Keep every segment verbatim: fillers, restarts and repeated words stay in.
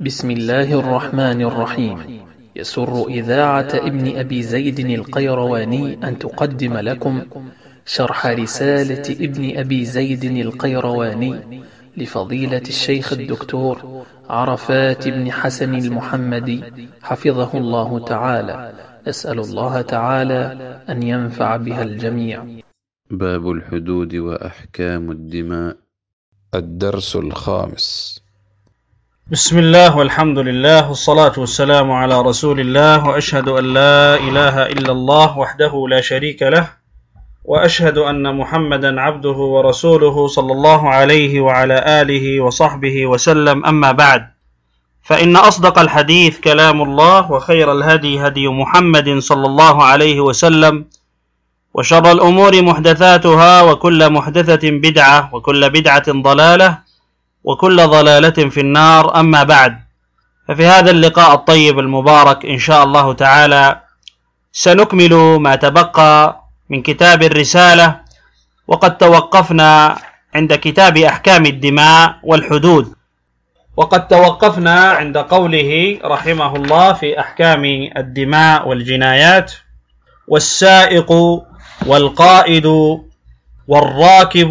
بسم الله الرحمن الرحيم. يسر إذاعة ابن أبي زيد القيرواني أن تقدم لكم شرح رسالة ابن أبي زيد القيرواني لفضيلة الشيخ الدكتور عرفات بن حسن المحمدي حفظه الله تعالى. أسأل الله تعالى أن ينفع بها الجميع. باب الحدود وأحكام الدماء، الدرس الخامس. بسم الله والحمد لله والصلاة والسلام على رسول الله، وأشهد أن لا إله إلا الله وحده لا شريك له، وأشهد أن محمدا عبده ورسوله صلى الله عليه وعلى آله وصحبه وسلم. أما بعد، فإن أصدق الحديث كلام الله، وخير الهدي هدي محمد صلى الله عليه وسلم، وشر الأمور محدثاتها، وكل محدثة بدعة، وكل بدعة ضلالة، وكل ضلالة في النار. أما بعد، ففي هذا اللقاء الطيب المبارك إن شاء الله تعالى سنكمل ما تبقى من كتاب الرسالة، وقد توقفنا عند كتاب أحكام الدماء والحدود، وقد توقفنا عند قوله رحمه الله في أحكام الدماء والجنايات: والسائق والقائد والراكب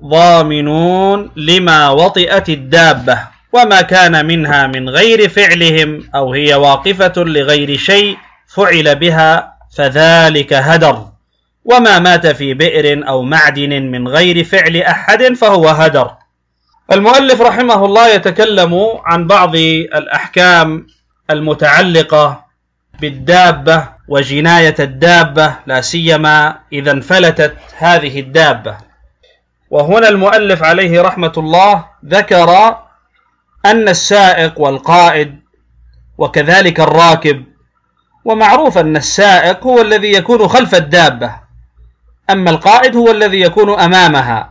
ضامنون لما وطئت الدابة، وما كان منها من غير فعلهم أو هي واقفة لغير شيء فعل بها فذلك هدر، وما مات في بئر أو معدن من غير فعل أحد فهو هدر. المؤلف رحمه الله يتكلم عن بعض الأحكام المتعلقة بالدابة وجناية الدابة، لا سيما إذا انفلتت هذه الدابة. وهنا المؤلف عليه رحمة الله ذكر أن السائق والقائد وكذلك الراكب، ومعروف أن السائق هو الذي يكون خلف الدابة، أما القائد هو الذي يكون أمامها،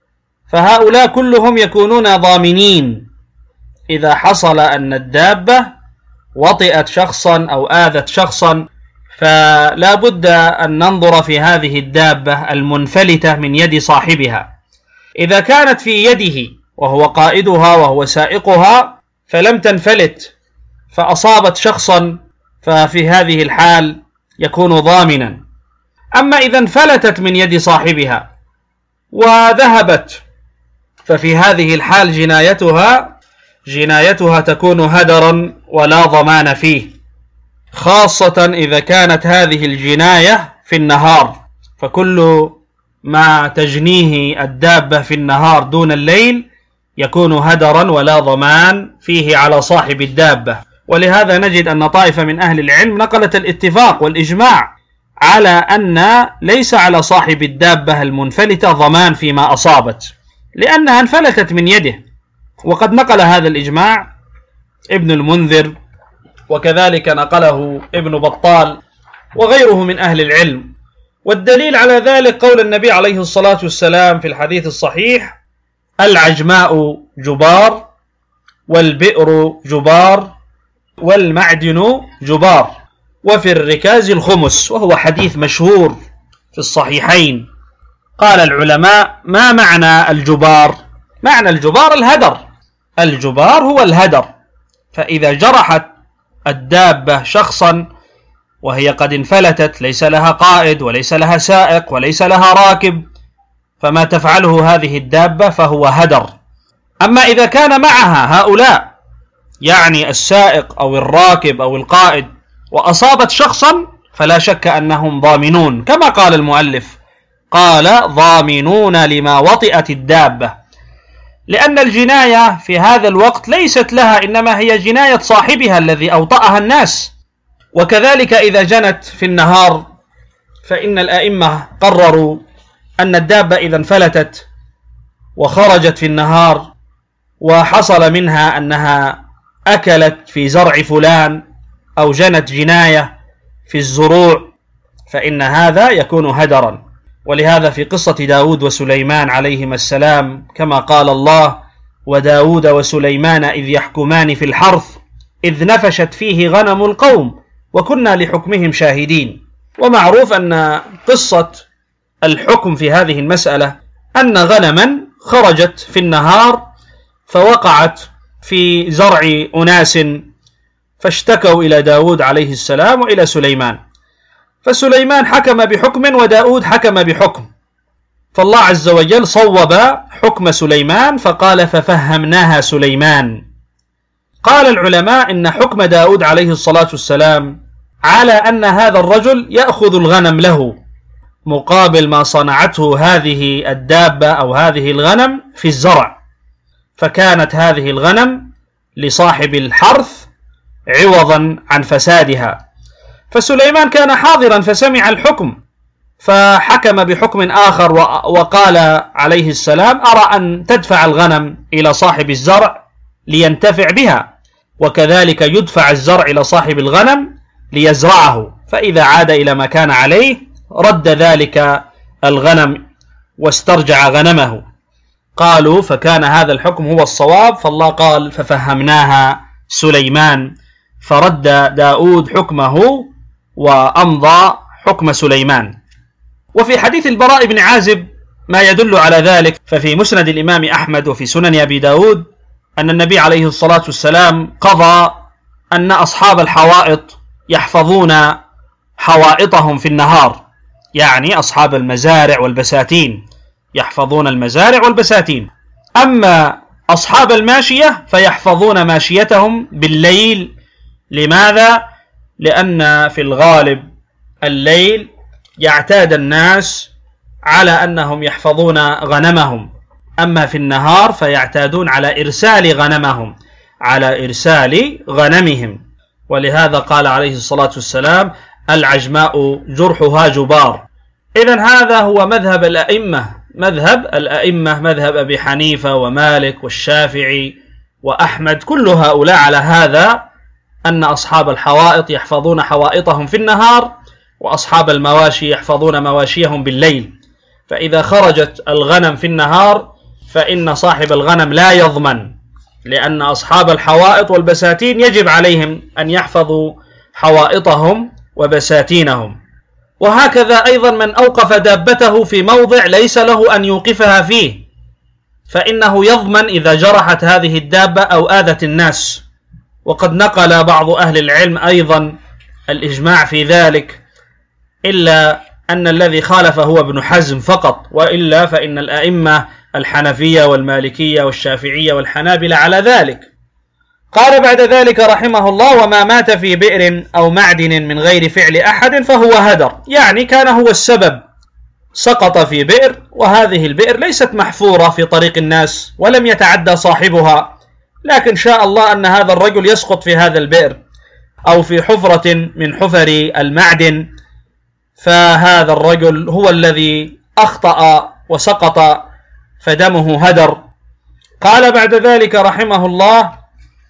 فهؤلاء كلهم يكونون ضامنين إذا حصل أن الدابة وطئت شخصا أو آذت شخصا، فلا بد أن ننظر في هذه الدابة المنفلتة من يد صاحبها. إذا كانت في يده وهو قائدها وهو سائقها فلم تنفلت فأصابت شخصا، ففي هذه الحال يكون ضامنا. أما إذا انفلتت من يد صاحبها وذهبت ففي هذه الحال جنايتها جنايتها تكون هدرا ولا ضمان فيه، خاصة إذا كانت هذه الجناية في النهار، فكل ما تجنيه الدابة في النهار دون الليل يكون هدرا ولا ضمان فيه على صاحب الدابة. ولهذا نجد أن طائفة من أهل العلم نقلت الاتفاق والإجماع على أن ليس على صاحب الدابة المنفلتة ضمان فيما أصابت، لأنها انفلتت من يده. وقد نقل هذا الإجماع ابن المنذر، وكذلك نقله ابن بطال وغيره من أهل العلم. والدليل على ذلك قول النبي عليه الصلاة والسلام في الحديث الصحيح: العجماء جبار، والبئر جبار، والمعدن جبار، وفي الركاز الخمس، وهو حديث مشهور في الصحيحين. قال العلماء: ما معنى الجبار؟ معنى الجبار الهدر، الجبار هو الهدر. فإذا جرحت الدابة شخصا وهي قد انفلتت، ليس لها قائد وليس لها سائق وليس لها راكب، فما تفعله هذه الدابة فهو هدر. أما إذا كان معها هؤلاء، يعني السائق أو الراكب أو القائد، وأصابت شخصا، فلا شك أنهم ضامنون، كما قال المؤلف، قال: ضامنون لما وطئت الدابة، لأن الجناية في هذا الوقت ليست لها، إنما هي جناية صاحبها الذي أوطأها الناس. وكذلك إذا جنت في النهار، فإن الأئمة قرروا أن الدابة إذا انفلتت وخرجت في النهار وحصل منها أنها أكلت في زرع فلان أو جنت جناية في الزروع، فإن هذا يكون هدرا. ولهذا في قصة داود وسليمان عليهما السلام كما قال الله: وداود وسليمان إذ يحكمان في الحرث إذ نفشت فيه غنم القوم وكنا لحكمهم شاهدين. ومعروف أن قصة الحكم في هذه المسألة أن غنما خرجت في النهار فوقعت في زرع أناس فاشتكوا إلى داود عليه السلام وإلى سليمان، فسليمان حكم بحكم وداود حكم بحكم، فالله عز وجل صوب حكم سليمان فقال ففهمناها سليمان. قال العلماء إن حكم داود عليه الصلاة والسلام على أن هذا الرجل يأخذ الغنم له مقابل ما صنعته هذه الدابة أو هذه الغنم في الزرع، فكانت هذه الغنم لصاحب الحرث عوضا عن فسادها. فسليمان كان حاضرا فسمع الحكم فحكم بحكم آخر وقال عليه السلام أرى أن تدفع الغنم إلى صاحب الزرع لينتفع بها، وكذلك يدفع الزرع إلى صاحب الغنم ليزرعه، فإذا عاد إلى ما كان عليه رد ذلك الغنم واسترجع غنمه. قالوا فكان هذا الحكم هو الصواب، فالله قال ففهمناها سليمان، فرد داود حكمه وأمضى حكم سليمان. وفي حديث البراء بن عازب ما يدل على ذلك، ففي مسند الإمام أحمد وفي سنن أبي داود أن النبي عليه الصلاة والسلام قضى أن أصحاب الحوائط يحفظون حوائطهم في النهار، يعني أصحاب المزارع والبساتين يحفظون المزارع والبساتين، أما أصحاب الماشية فيحفظون ماشيتهم بالليل. لماذا؟ لأن في الغالب الليل يعتاد الناس على أنهم يحفظون غنمهم، أما في النهار فيعتادون على إرسال غنمهم على إرسال غنمهم، ولهذا قال عليه الصلاة والسلام العجماء جرحها جبار. إذن هذا هو مذهب الأئمة، مذهب الأئمة مذهب أبي حنيفة ومالك والشافعي وأحمد، كل هؤلاء على هذا أن أصحاب الحوائط يحفظون حوائطهم في النهار، وأصحاب المواشي يحفظون مواشيهم بالليل. فإذا خرجت الغنم في النهار فإن صاحب الغنم لا يضمن، لأن أصحاب الحوائط والبساتين يجب عليهم أن يحفظوا حوائطهم وبساتينهم. وهكذا أيضا من أوقف دابته في موضع ليس له أن يوقفها فيه، فإنه يضمن إذا جرحت هذه الدابة أو آذت الناس. وقد نقل بعض أهل العلم أيضا الإجماع في ذلك، إلا أن الذي خالف هو ابن حزم فقط، وإلا فإن الأئمة الحنفية والمالكية والشافعية والحنابلة على ذلك. قال بعد ذلك رحمه الله وما مات في بئر أو معدن من غير فعل أحد فهو هدر، يعني كان هو السبب، سقط في بئر وهذه البئر ليست محفورة في طريق الناس ولم يتعدى صاحبها، لكن شاء الله أن هذا الرجل يسقط في هذا البئر أو في حفرة من حفر المعدن، فهذا الرجل هو الذي أخطأ وسقط فدمه هدر. قال بعد ذلك رحمه الله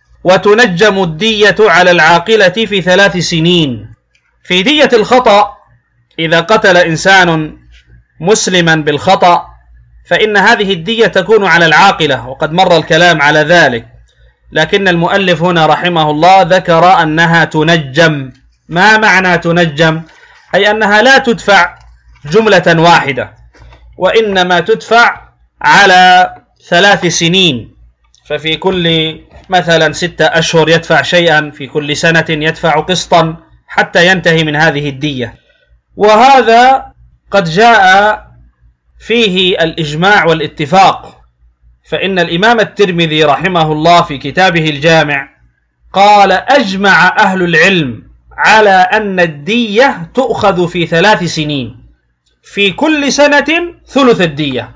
وتنجم الدية على العاقلة في ثلاث سنين. في دية الخطأ إذا قتل إنسان مسلما بالخطأ فإن هذه الدية تكون على العاقلة، وقد مر الكلام على ذلك، لكن المؤلف هنا رحمه الله ذكر أنها تنجم. ما معنى تنجم؟ أي أنها لا تدفع جملة واحدة، وإنما تدفع على ثلاث سنين، ففي كل مثلا ستة أشهر يدفع شيئا، في كل سنة يدفع قسطا حتى ينتهي من هذه الدية. وهذا قد جاء فيه الإجماع والاتفاق، فإن الإمام الترمذي رحمه الله في كتابه الجامع قال أجمع أهل العلم على أن الدية تؤخذ في ثلاث سنين، في كل سنة ثلث الدية،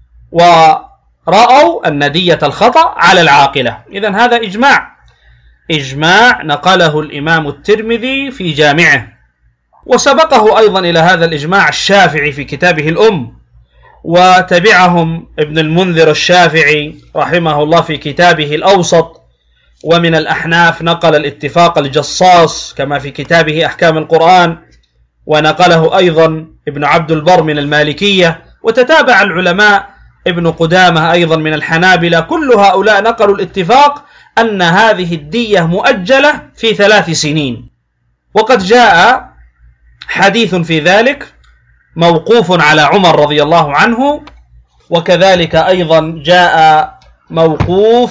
ورأوا أن دية الخطأ على العاقلة. إذن هذا إجماع إجماع نقله الإمام الترمذي في جامعه، وسبقه أيضا إلى هذا الإجماع الشافعي في كتابه الأم، وتبعهم ابن المنذر الشافعي رحمه الله في كتابه الأوسط، ومن الأحناف نقل الاتفاق الجصاص كما في كتابه أحكام القرآن، ونقله أيضا ابن عبد البر من المالكية، وتتابع العلماء ابن قدامة أيضا من الحنابلة، كل هؤلاء نقلوا الاتفاق أن هذه الدية مؤجلة في ثلاث سنين. وقد جاء حديث في ذلك موقوف على عمر رضي الله عنه، وكذلك أيضا جاء موقوف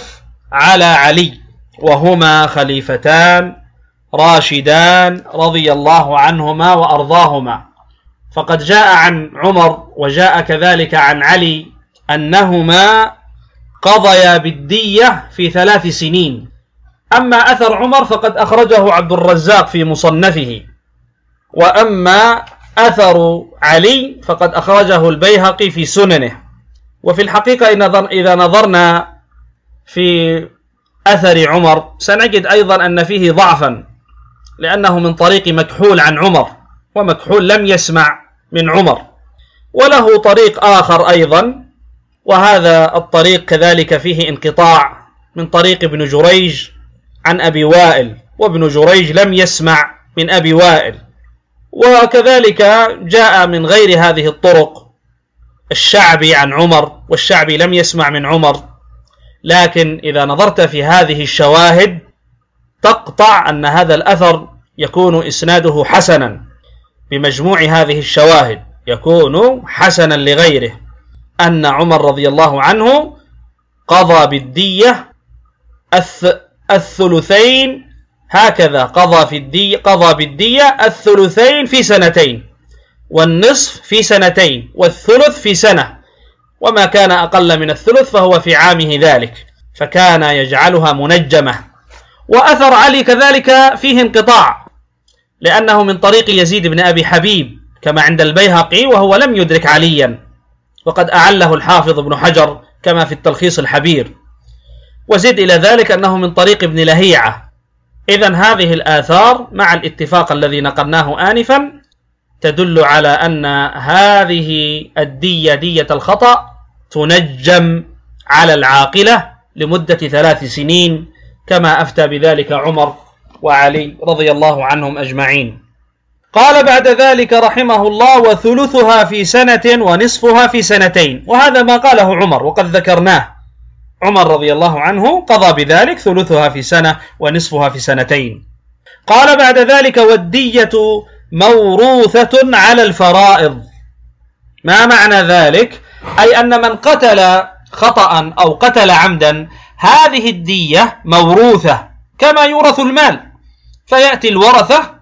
على علي، وهما خليفتان راشدان رضي الله عنهما وأرضاهما. فقد جاء عن عمر وجاء كذلك عن علي أنهما قضيا بالدية في ثلاث سنين. أما أثر عمر فقد أخرجه عبد الرزاق في مصنفه، وأما أثر علي فقد أخرجه البيهقي في سننه. وفي الحقيقة إذا نظرنا في أثر عمر سنجد أيضا أن فيه ضعفا، لأنه من طريق مكحول عن عمر، ومكحول لم يسمع من عمر. وله طريق آخر أيضا، وهذا الطريق كذلك فيه انقطاع من طريق ابن جريج عن أبي وابن جريج لم يسمع من أبي وائل. وكذلك جاء من غير هذه الطرق الشعبي عن عمر، والشعبي لم يسمع من عمر. لكن إذا نظرت في هذه الشواهد تقطع أن هذا الأثر يكون إسناده حسنا، بمجموع هذه الشواهد يكون حسنا لغيره، أن عمر رضي الله عنه قضى بالدية الثلثين، هكذا قضى في الدية قضى بالدية الثلثين في سنتين، والنصف في سنتين، والثلث في سنة، وما كان أقل من الثلث فهو في عامه ذلك، فكان يجعلها منجمة. وأثر علي كذلك فيه انقطاع، لأنه من طريق يزيد بن أبي حبيب كما عند البيهقي، وهو لم يدرك عليا، وقد أعله الحافظ ابن حجر كما في التلخيص الحبير. وزد إلى ذلك أنه من طريق ابن لهيعة. إذن هذه الآثار مع الاتفاق الذي نقلناه آنفا تدل على أن هذه الدية دية الخطأ تنجم على العاقلة لمدة ثلاث سنين، كما أفتى بذلك عمر وعلي رضي الله عنهم أجمعين. قال بعد ذلك رحمه الله: وثلثها في سنة ونصفها في سنتين. وهذا ما قاله عمر وقد ذكرناه، عمر رضي الله عنه قضى بذلك، ثلثها في سنة ونصفها في سنتين. قال بعد ذلك: والدية موروثة على الفرائض. ما معنى ذلك؟ أي أن من قتل خطأ أو قتل عمدا هذه الدية موروثة كما يورث المال، فيأتي الورثة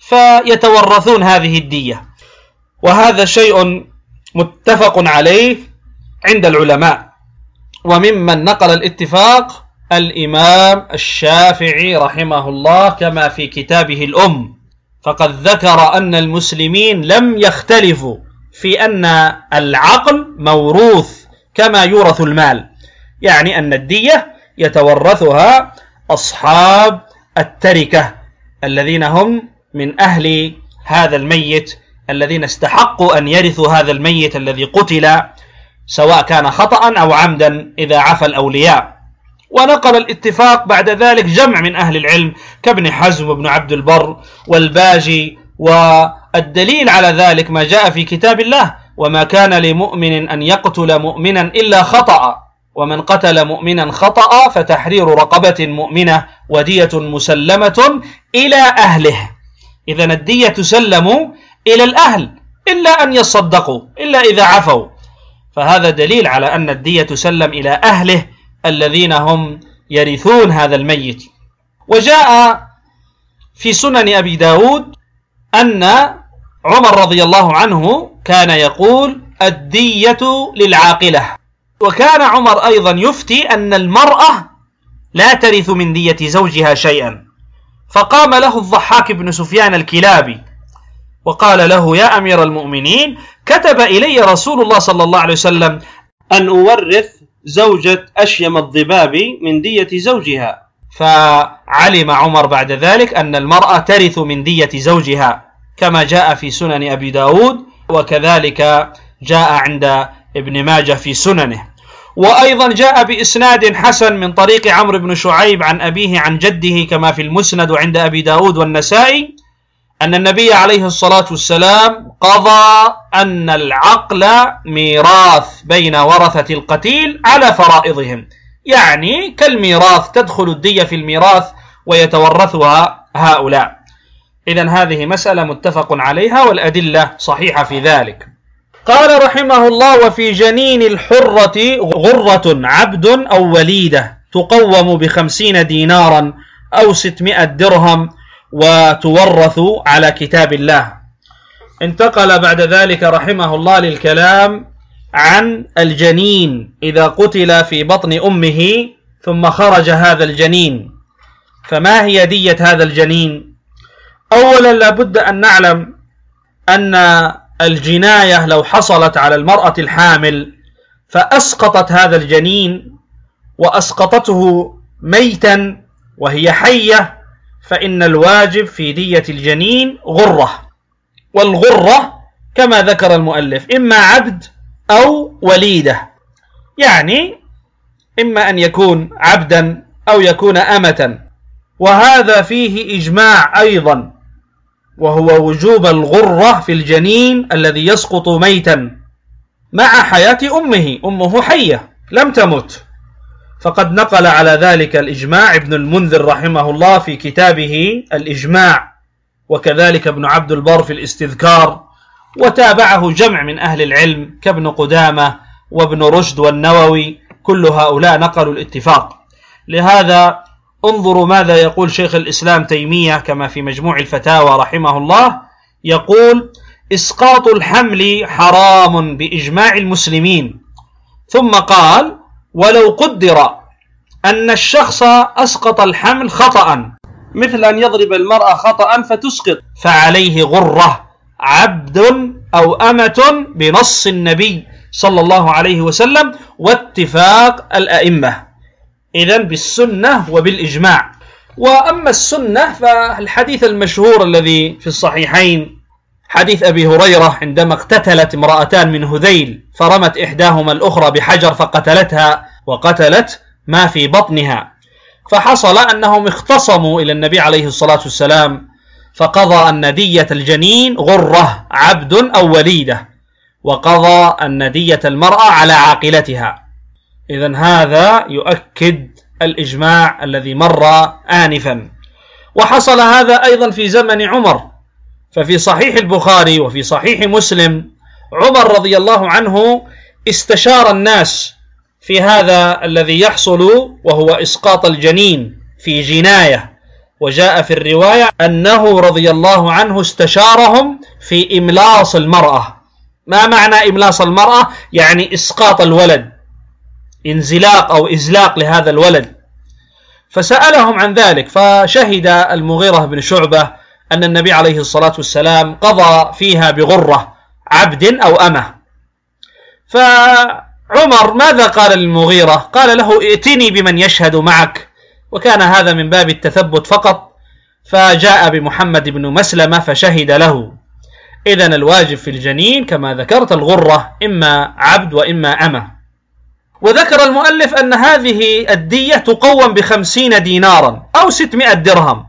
فيتورثون هذه الدية. وهذا شيء متفق عليه عند العلماء، وممن نقل الاتفاق الإمام الشافعي رحمه الله كما في كتابه الأم، فقد ذكر أن المسلمين لم يختلفوا في أن العقل موروث كما يورث المال، يعني أن الدية يتورثها أصحاب التركة الذين هم من أهل هذا الميت، الذين استحقوا أن يرثوا هذا الميت الذي قتل، سواء كان خطأ أو عمدا إذا عفى الأولياء. ونقل الاتفاق بعد ذلك جمع من أهل العلم كابن حزم وابن عبد البر والباجي، والدليل على ذلك ما جاء في كتاب الله: وما كان لمؤمن أن يقتل مؤمنا إلا خطأ، ومن قتل مؤمنا خطأ فتحرير رقبة مؤمنة ودية مسلمة إلى أهله. إذن الدية تسلم إلى الأهل إلا أن يصدقوا، إلا إذا عفوا، فهذا دليل على أن الدية تسلم إلى أهله الذين هم يرثون هذا الميت. وجاء في سنن أبي داود أن عمر رضي الله عنه كان يقول: الدية للعاقلة. وكان عمر أيضا يفتي أن المرأة لا ترث من دية زوجها شيئا، فقام له الضحاك بن سفيان الكلابي وقال له: يا أمير المؤمنين، كتب إلي رسول الله صلى الله عليه وسلم أن أورث زوجة أشيم الضباب من دية زوجها. فعلم عمر بعد ذلك أن المرأة ترث من دية زوجها كما جاء في سنن أبي داود، وكذلك جاء عند ابن ماجه في سننه. وأيضا جاء بإسناد حسن من طريق عمرو بن شعيب عن أبيه عن جده كما في المسند عند أبي داود والنسائي أن النبي عليه الصلاة والسلام قضى أن العقل ميراث بين ورثة القتيل على فرائضهم، يعني كالميراث تدخل الدية في الميراث ويتورثها هؤلاء. إذن هذه مسألة متفق عليها والأدلة صحيحة في ذلك. قال رحمه الله: وفي جنين الحرة غرة عبد أو وليدة. تقوم بخمسين دينارا أو ستمائة درهم وتورث على كتاب الله. انتقل بعد ذلك رحمه الله للكلام عن الجنين إذا قتل في بطن أمه ثم خرج هذا الجنين، فما هي دية هذا الجنين؟ أولا لابد أن نعلم أن الجناية لو حصلت على المرأة الحامل فأسقطت هذا الجنين وأسقطته ميتا وهي حية، فإن الواجب في دية الجنين غرة، والغرة كما ذكر المؤلف إما عبد أو وليدة، يعني إما أن يكون عبدا أو يكون أمة. وهذا فيه إجماع أيضا، وهو وجوب الغرة في الجنين الذي يسقط ميتا مع حياة أمه، أمه حية لم تمت، فقد نقل على ذلك الإجماع ابن المنذر رحمه الله في كتابه الإجماع، وكذلك ابن عبد البر في الاستذكار، وتابعه جمع من أهل العلم كابن قدامة وابن رشد والنووي، كل هؤلاء نقلوا الاتفاق. لهذا انظروا ماذا يقول شيخ الإسلام تيمية كما في مجموع الفتاوى رحمه الله، يقول: إسقاط الحمل حرام بإجماع المسلمين. ثم قال: ولو قدر أن الشخص أسقط الحمل خطأ، مثل أن يضرب المرأة خطأ فتسقط، فعليه غرة عبد أو أمة بنص النبي صلى الله عليه وسلم واتفاق الأئمة، إذن بالسنة وبالإجماع. وأما السنة فالحديث المشهور الذي في الصحيحين حديث أبي هريرة عندما اقتتلت امرأتان من هذيل فرمت إحداهما الأخرى بحجر فقتلتها وقتلت ما في بطنها، فحصل أنهم اختصموا إلى النبي عليه الصلاة والسلام فقضى أن دية الجنين غرة عبد أو وليدة، وقضى أن دية المرأة على عاقلتها. إذن هذا يؤكد الإجماع الذي مر آنفا. وحصل هذا أيضا في زمن عمر، ففي صحيح البخاري وفي صحيح مسلم عمر رضي الله عنه استشار الناس في هذا الذي يحصل وهو إسقاط الجنين في جناية، وجاء في الرواية أنه رضي الله عنه استشارهم في إملاص المرأة. ما معنى إملاص المرأة؟ يعني إسقاط الولد، انزلاق أو إزلاق لهذا الولد. فسألهم عن ذلك، فشهد المغيرة بن شعبة أن النبي عليه الصلاة والسلام قضى فيها بغرة عبد أو أمة. فعمر ماذا قال للمغيرة؟ قال له: ائتني بمن يشهد معك، وكان هذا من باب التثبت فقط، فجاء بمحمد بن مسلمة فشهد له. إذن الواجب في الجنين كما ذكرت الغرة، إما عبد وإما أمة. وذكر المؤلف أن هذه الدية تقوم بخمسين دينارا أو ستمائة درهم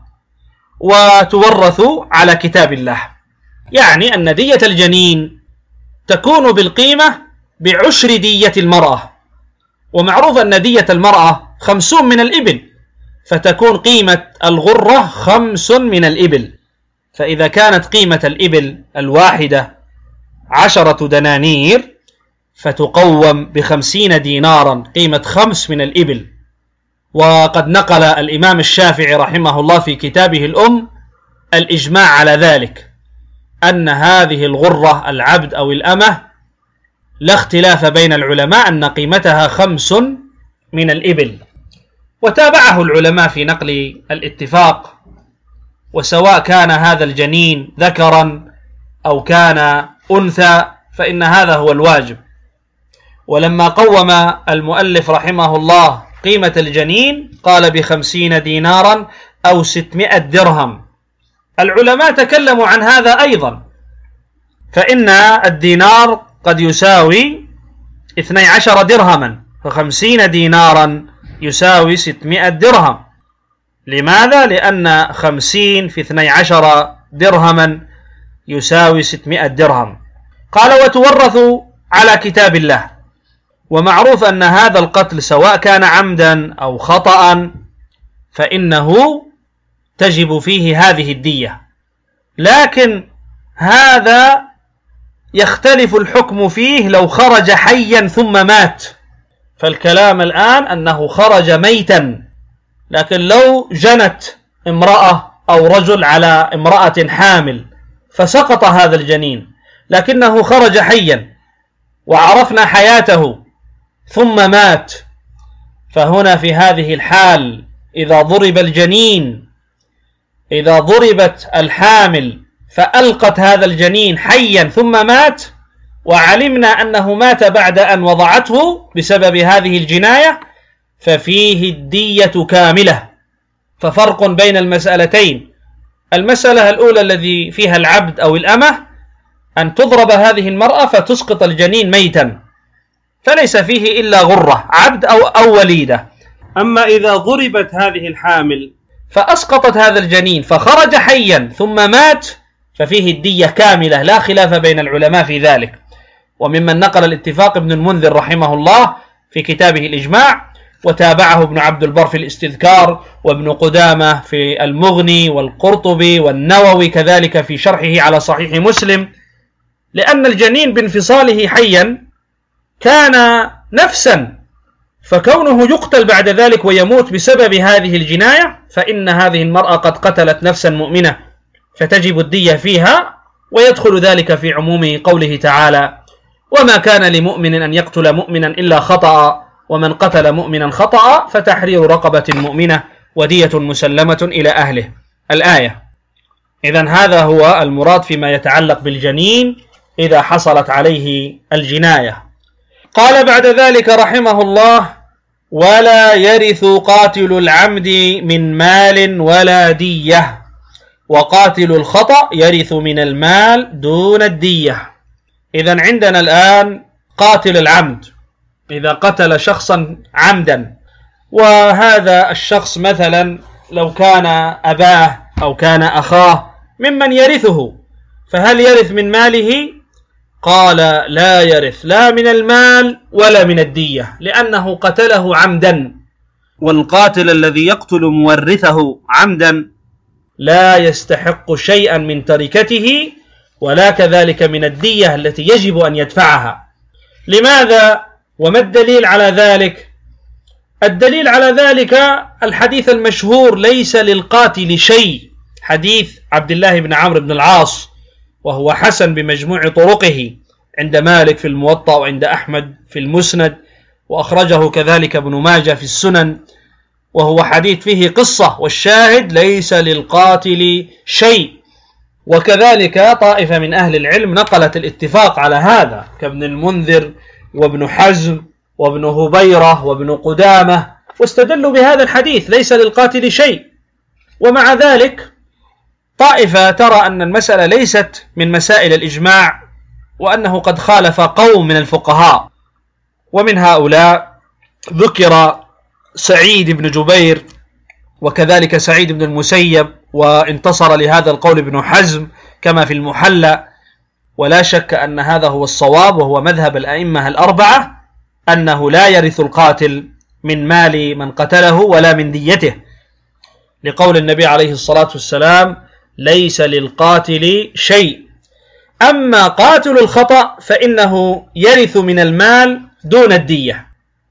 وتورث على كتاب الله، يعني أن دية الجنين تكون بالقيمة بعشر دية المرأة، ومعروف أن دية المرأة خمسون من الإبل، فتكون قيمة الغرة خمس من الإبل. فإذا كانت قيمة الإبل الواحدة عشرة دنانير فتقوم بخمسين دينارا، قيمة خمس من الإبل. وقد نقل الإمام الشافعي رحمه الله في كتابه الأم الإجماع على ذلك، أن هذه الغرة العبد أو الأمة لا اختلاف بين العلماء أن قيمتها خمس من الإبل، وتابعه العلماء في نقل الاتفاق. وسواء كان هذا الجنين ذكرا أو كان أنثى فإن هذا هو الواجب. ولما قوم المؤلف رحمه الله قيمة الجنين قال بخمسين دينارا أو ستمائة درهم. العلماء تكلموا عن هذا أيضا، فإن الدينار قد يساوي اثني عشر درهما، فخمسين دينارا يساوي ستمائة درهم. لماذا؟ لأن خمسين في اثني عشر درهما يساوي ستمائة درهم. قال: وتورث على كتاب الله. ومعروف أن هذا القتل سواء كان عمدا أو خطأ فإنه تجب فيه هذه الدية، لكن هذا يختلف الحكم فيه لو خرج حيا ثم مات، فالكلام الآن أنه خرج ميتا، لكن لو جنت امرأة أو رجل على امرأة حامل فسقط هذا الجنين لكنه خرج حيا وعرفنا حياته ثم مات، فهنا في هذه الحال إذا ضرب الجنين، إذا ضربت الحامل فألقت هذا الجنين حيا ثم مات، وعلمنا أنه مات بعد أن وضعته بسبب هذه الجناية، ففيه الدية كاملة. ففرق بين المسألتين: المسألة الأولى الذي فيها العبد أو الأمة أن تضرب هذه المرأة فتسقط الجنين ميتا، فليس فيه إلا غرة، عبد أو, أو وليدة. أما إذا ضربت هذه الحامل فأسقطت هذا الجنين فخرج حيا ثم مات، ففيه الدية كاملة، لا خلاف بين العلماء في ذلك. وممن نقل الاتفاق ابن المنذر رحمه الله في كتابه الإجماع، وتابعه ابن عبد البر في الاستذكار، وابن قدامة في المغني، والقرطبي والنووي كذلك في شرحه على صحيح مسلم، لأن الجنين بانفصاله حيا كان نفسا، فكونه يقتل بعد ذلك ويموت بسبب هذه الجناية فإن هذه المرأة قد قتلت نفسا مؤمنة، فتجب الدية فيها، ويدخل ذلك في عموم قوله تعالى: وما كان لمؤمن أن يقتل مؤمنا إلا خطأ، ومن قتل مؤمنا خطأ فتحرير رقبة مؤمنة ودية مسلمة إلى أهله. الآية. إذن هذا هو المراد فيما يتعلق بالجنين إذا حصلت عليه الجناية. قال بعد ذلك رحمه الله: ولا يرث قاتل العمد من مال ولا دية، وقاتل الخطأ يرث من المال دون الدية. إذن عندنا الآن قاتل العمد إذا قتل شخصا عمدا، وهذا الشخص مثلا لو كان أباه أو كان أخاه ممن يرثه، فهل يرث من ماله؟ قال: لا يرث لا من المال ولا من الدية، لأنه قتله عمدا، والقاتل الذي يقتل مورثه عمدا لا يستحق شيئا من تركته ولا كذلك من الدية التي يجب أن يدفعها. لماذا؟ وما الدليل على ذلك؟ الدليل على ذلك الحديث المشهور: ليس للقاتل شيء، حديث عبد الله بن عمرو بن العاص، وهو حسن بمجموع طرقه عند مالك في الموطأ، وعند أحمد في المسند، وأخرجه كذلك ابن ماجه في السنن، وهو حديث فيه قصة، والشاهد: ليس للقاتل شيء. وكذلك طائفة من أهل العلم نقلت الاتفاق على هذا كابن المنذر وابن حزم وابن هبيرة وابن قدامة، واستدلوا بهذا الحديث: ليس للقاتل شيء. ومع ذلك طائفة ترى أن المسألة ليست من مسائل الإجماع، وأنه قد خالف قوم من الفقهاء، ومن هؤلاء ذكر سعيد بن جبير، وكذلك سعيد بن المسيب، وانتصر لهذا القول ابن حزم كما في المحلى. ولا شك أن هذا هو الصواب، وهو مذهب الأئمة الأربعة، أنه لا يرث القاتل من مال من قتله ولا من ديته، لقول النبي عليه الصلاة والسلام: ليس للقاتل شيء. أما قاتل الخطأ فإنه يرث من المال دون الدية.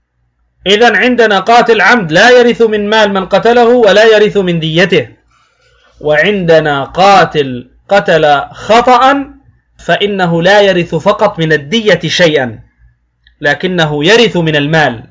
إذن عندنا قاتل عمد لا يرث من مال من قتله ولا يرث من ديته، وعندنا قاتل قتل خطأ فإنه لا يرث فقط من الدية شيئا، لكنه يرث من المال.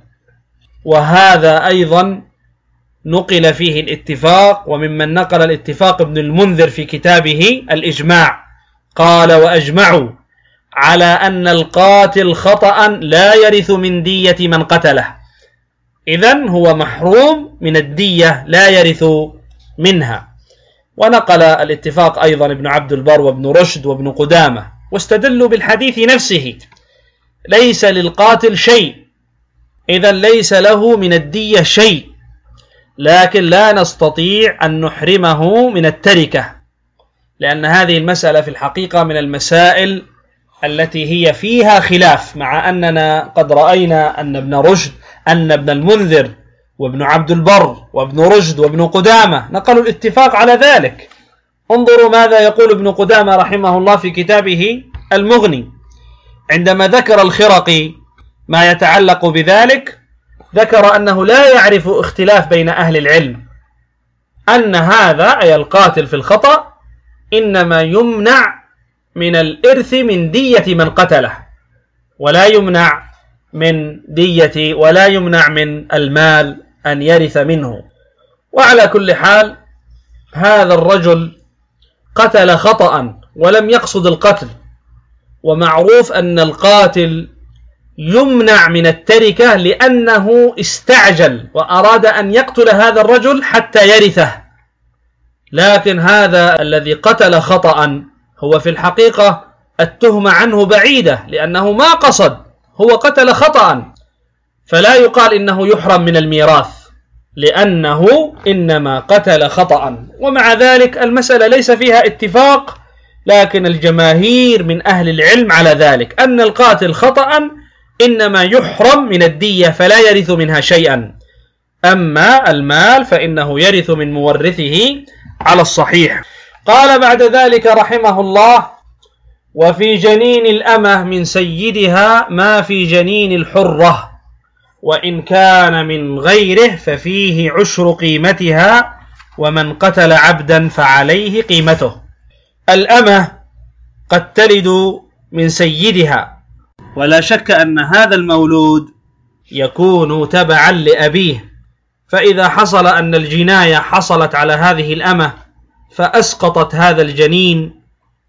وهذا أيضا نقل فيه الاتفاق، وممن نقل الاتفاق ابن المنذر في كتابه الإجماع، قال: وأجمعوا على أن القاتل خطأ لا يرث من دية من قتله، إذن هو محروم من الدية، لا يرث منها. ونقل الاتفاق أيضا ابن عبد البر وابن رشد وابن قدامة، واستدلوا بالحديث نفسه: ليس للقاتل شيء، إذن ليس له من الدية شيء، لكن لا نستطيع أن نحرمه من التركة، لأن هذه المسألة في الحقيقة من المسائل التي هي فيها خلاف، مع أننا قد رأينا أن ابن رشد أن ابن المنذر وابن عبد البر وابن رشد وابن قدامة نقلوا الاتفاق على ذلك. انظروا ماذا يقول ابن قدامة رحمه الله في كتابه المغني عندما ذكر الخرقي ما يتعلق بذلك، ذكر أنه لا يعرف اختلاف بين أهل العلم أن هذا أي القاتل في الخطأ إنما يمنع من الإرث من دية من قتله، ولا يمنع من دية ولا يمنع من المال أن يرث منه. وعلى كل حال هذا الرجل قتل خطأ ولم يقصد القتل، ومعروف أن القاتل يمنع من التركة لأنه استعجل وأراد أن يقتل هذا الرجل حتى يرثه، لكن هذا الذي قتل خطأ هو في الحقيقة التهمة عنه بعيدة، لأنه ما قصد، هو قتل خطأ، فلا يقال إنه يحرم من الميراث لأنه إنما قتل خطأ. ومع ذلك المسألة ليس فيها اتفاق، لكن الجماهير من أهل العلم على ذلك، أن القاتل خطأ إنما يحرم من الدية فلا يرث منها شيئا، أما المال فإنه يرث من مورثه على الصحيح. قال بعد ذلك رحمه الله: وفي جنين الأمة من سيدها ما في جنين الحرة، وإن كان من غيره ففيه عشر قيمتها، ومن قتل عبدا فعليه قيمته. الأمة قد تلد من سيدها، ولا شك أن هذا المولود يكون تبعا لأبيه، فإذا حصل أن الجناية حصلت على هذه الأمة فأسقطت هذا الجنين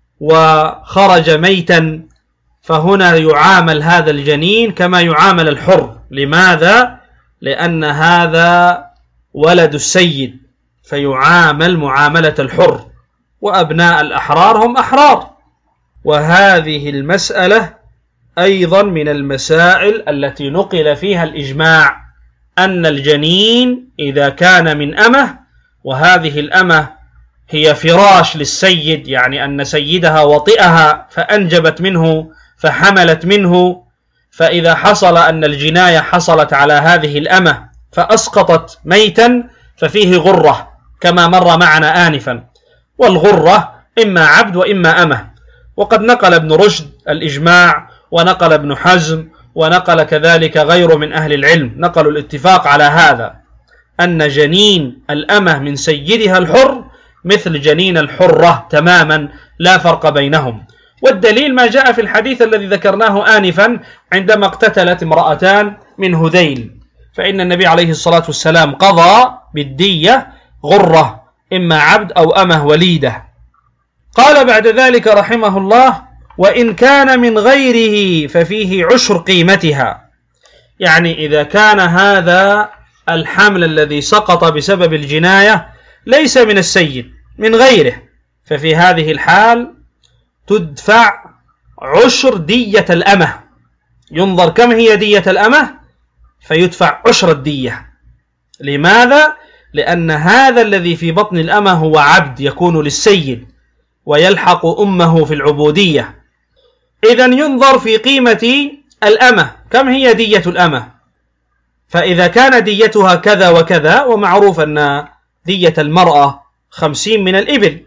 وخرج ميتا، فهنا يعامل هذا الجنين كما يعامل الحر. لماذا؟ لأن هذا ولد السيد فيعامل معاملة الحر، وأبناء الأحرار هم أحرار. وهذه المسألة أيضا من المسائل التي نقل فيها الإجماع، أن الجنين إذا كان من أمة، وهذه الأمة هي فراش للسيد، يعني أن سيدها وطئها فأنجبت منه فحملت منه، فإذا حصل أن الجناية حصلت على هذه الأمة فأسقطت ميتا ففيه غرة كما مر معنا آنفا، والغرة إما عبد وإما أمة. وقد نقل ابن رشد الإجماع، ونقل ابن حزم، ونقل كذلك غير من أهل العلم، نقلوا الاتفاق على هذا، أن جنين الأمة من سيدها الحر مثل جنين الحرة تماما، لا فرق بينهم. والدليل ما جاء في الحديث الذي ذكرناه آنفا عندما اقتتلت امرأتان من هذيل، فإن النبي عليه الصلاة والسلام قضى بالدية غرة إما عبد أو أمه وليدة. قال بعد ذلك رحمه الله: وإن كان من غيره ففيه عشر قيمتها، يعني إذا كان هذا الحمل الذي سقط بسبب الجناية ليس من السيد، من غيره، ففي هذه الحال تدفع عشر دية الأمة. ينظر كم هي دية الأمة فيدفع عشر الدية. لماذا؟ لأن هذا الذي في بطن الأمة هو عبد يكون للسيد ويلحق أمه في العبودية. إذن ينظر في قيمة الأمة، كم هي دية الأمة، فإذا كان ديتها كذا وكذا، ومعروف أن دية المرأة خمسين من الإبل،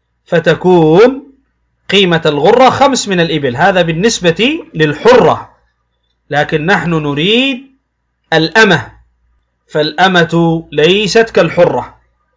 فتكون قيمة الغرة خمس من الإبل، هذا بالنسبة للحرة، لكن نحن نريد الأمة، فالأمة ليست كالحرة،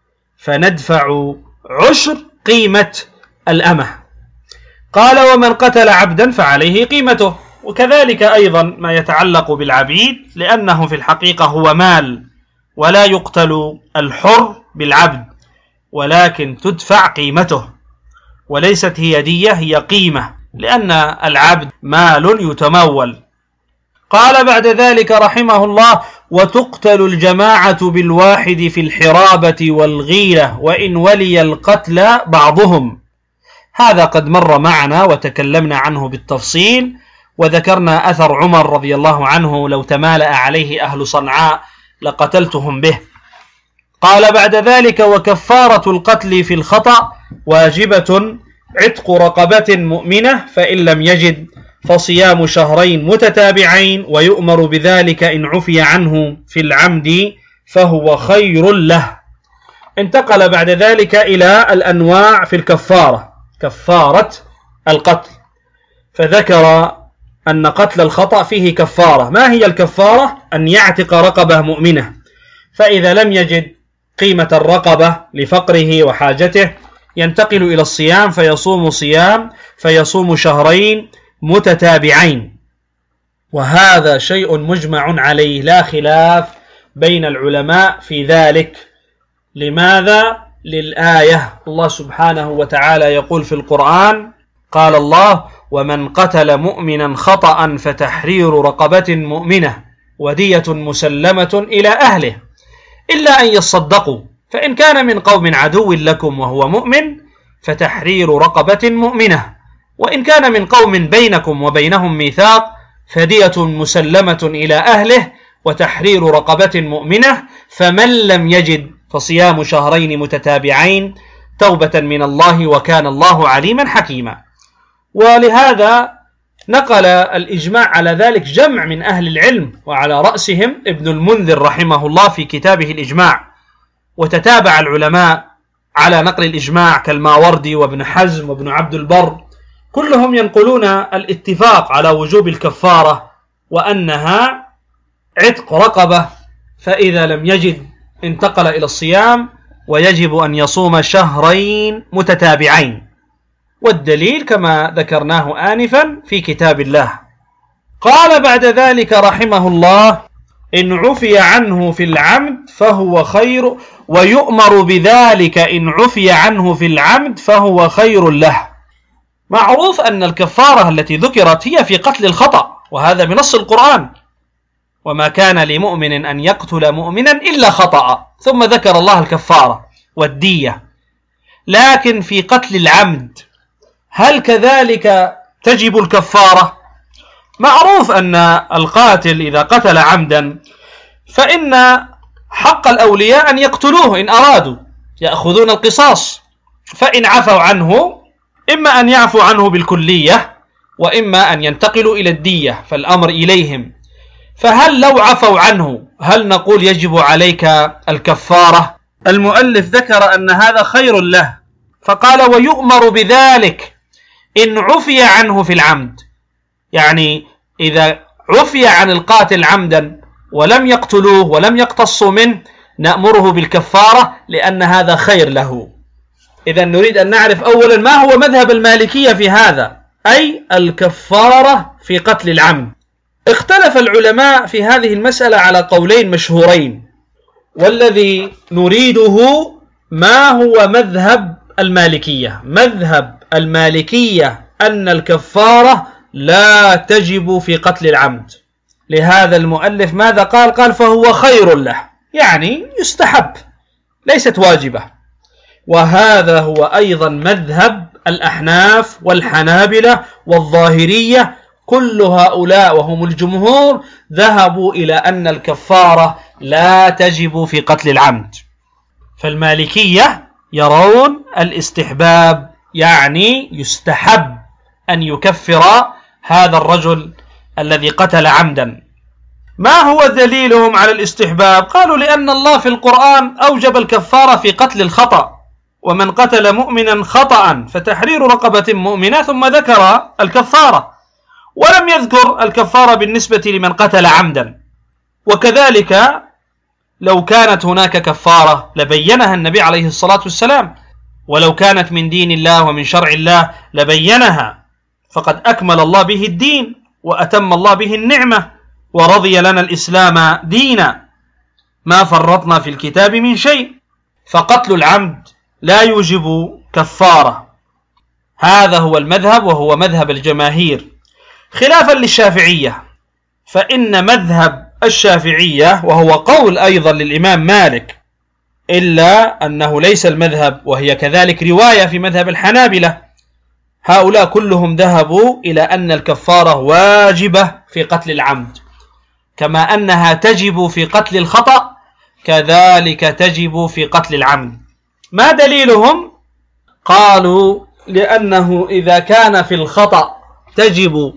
فندفع عشر قيمة الأمة. قال: ومن قتل عبدا فعليه قيمته. وكذلك أيضا ما يتعلق بالعبيد، لأنه في الحقيقة هو مال، ولا يقتل الحر بالعبد، ولكن تدفع قيمته، وليست هي دية، هي قيمة، لأن العبد مال يتمول. قال بعد ذلك رحمه الله: وتقتل الجماعة بالواحد في الحرابة والغيلة وإن ولي القتل بعضهم. هذا قد مر معنا وتكلمنا عنه بالتفصيل، وذكرنا أثر عمر رضي الله عنه: لو تمالأ عليه أهل صنعاء لقتلتهم به. قال بعد ذلك: وكفارة القتل في الخطأ واجبة عتق رقبة مؤمنة، فإن لم يجد فصيام شهرين متتابعين، ويؤمر بذلك إن عفي عنه في العمد فهو خير له. انتقل بعد ذلك إلى الأنواع في الكفارة، كفارة القتل، فذكر أن قتل الخطأ فيه كفارة. ما هي الكفارة؟ أن يعتق رقبة مؤمنة، فإذا لم يجد قيمة الرقبة لفقره وحاجته ينتقل إلى الصيام فيصوم صيام فيصوم شهرين متتابعين، وهذا شيء مجمع عليه لا خلاف بين العلماء في ذلك. لماذا؟ للآية، الله سبحانه وتعالى يقول في القرآن: قال الله: ومن قتل مؤمنا خطأ فتحرير رقبة مؤمنة ودية مسلمة إلى أهله إلا أن يصدقوا، فإن كان من قوم عدو لكم وهو مؤمن فتحرير رقبة مؤمنة، وإن كان من قوم بينكم وبينهم ميثاق فدية مسلمة إلى أهله وتحرير رقبة مؤمنة، فمن لم يجد فصيام شهرين متتابعين توبة من الله وكان الله عليما حكيما. ولهذا نقل الإجماع على ذلك جمع من أهل العلم، وعلى رأسهم ابن المنذر رحمه الله في كتابه الإجماع، وتتابع العلماء على نقل الإجماع كالماوردي وابن حزم وابن عبد البر، كلهم ينقلون الاتفاق على وجوب الكفارة وأنها عتق رقبة، فإذا لم يجد انتقل إلى الصيام ويجب أن يصوم شهرين متتابعين، والدليل كما ذكرناه آنفا في كتاب الله. قال بعد ذلك رحمه الله: إن عفي عنه في العمد فهو خير، ويؤمر بذلك إن عفي عنه في العمد فهو خير له. معروف أن الكفارة التي ذكرت هي في قتل الخطأ، وهذا بنص القرآن: وما كان لمؤمن أن يقتل مؤمنا إلا خطأ، ثم ذكر الله الكفارة والدية. لكن في قتل العمد هل كذلك تجب الكفارة؟ معروف أن القاتل إذا قتل عمدا فإن حق الأولياء أن يقتلوه إن أرادوا، يأخذون القصاص، فإن عفوا عنه إما أن يعفو عنه بالكلية وإما أن ينتقلوا إلى الدية، فالأمر إليهم. فهل لو عفوا عنه هل نقول يجب عليك الكفارة؟ المؤلف ذكر أن هذا خير له، فقال: ويؤمر بذلك إن عفي عنه في العمد، يعني إذا عفي عن القاتل عمدا ولم يقتلوه ولم يقتصوا منه نأمره بالكفارة لأن هذا خير له. إذا نريد أن نعرف أولا ما هو مذهب المالكية في هذا، أي الكفارة في قتل العمد. اختلف العلماء في هذه المسألة على قولين مشهورين، والذي نريده ما هو مذهب المالكية. مذهب المالكية أن الكفارة لا تجب في قتل العمد. لهذا المؤلف ماذا قال؟ قال: فهو خير له، يعني يستحب، ليست واجبة. وهذا هو أيضا مذهب الأحناف والحنابلة والظاهرية، كل هؤلاء وهم الجمهور ذهبوا إلى أن الكفارة لا تجب في قتل العمد. فالمالكية يرون الاستحباب، يعني يستحب أن يكفر هذا الرجل الذي قتل عمدا. ما هو دليلهم على الاستحباب؟ قالوا: لأن الله في القرآن أوجب الكفارة في قتل الخطأ: ومن قتل مؤمنا خطأ فتحرير رقبة مؤمنة، ثم ذكر الكفارة، ولم يذكر الكفارة بالنسبة لمن قتل عمدا. وكذلك لو كانت هناك كفارة لبينها النبي عليه الصلاة والسلام، ولو كانت من دين الله ومن شرع الله لبينها، فقد أكمل الله به الدين وأتم الله به النعمة ورضي لنا الإسلام دينا، ما فرطنا في الكتاب من شيء. فقتل العمد لا يوجب كفارة، هذا هو المذهب وهو مذهب الجماهير، خلافا للشافعية، فإن مذهب الشافعية وهو قول أيضا للإمام مالك، إلا أنه ليس المذهب، وهي كذلك رواية في مذهب الحنابلة، هؤلاء كلهم ذهبوا إلى أن الكفارة واجبة في قتل العمد، كما أنها تجب في قتل الخطأ كذلك تجب في قتل العمد. ما دليلهم؟ قالوا: لأنه إذا كان في الخطأ تجب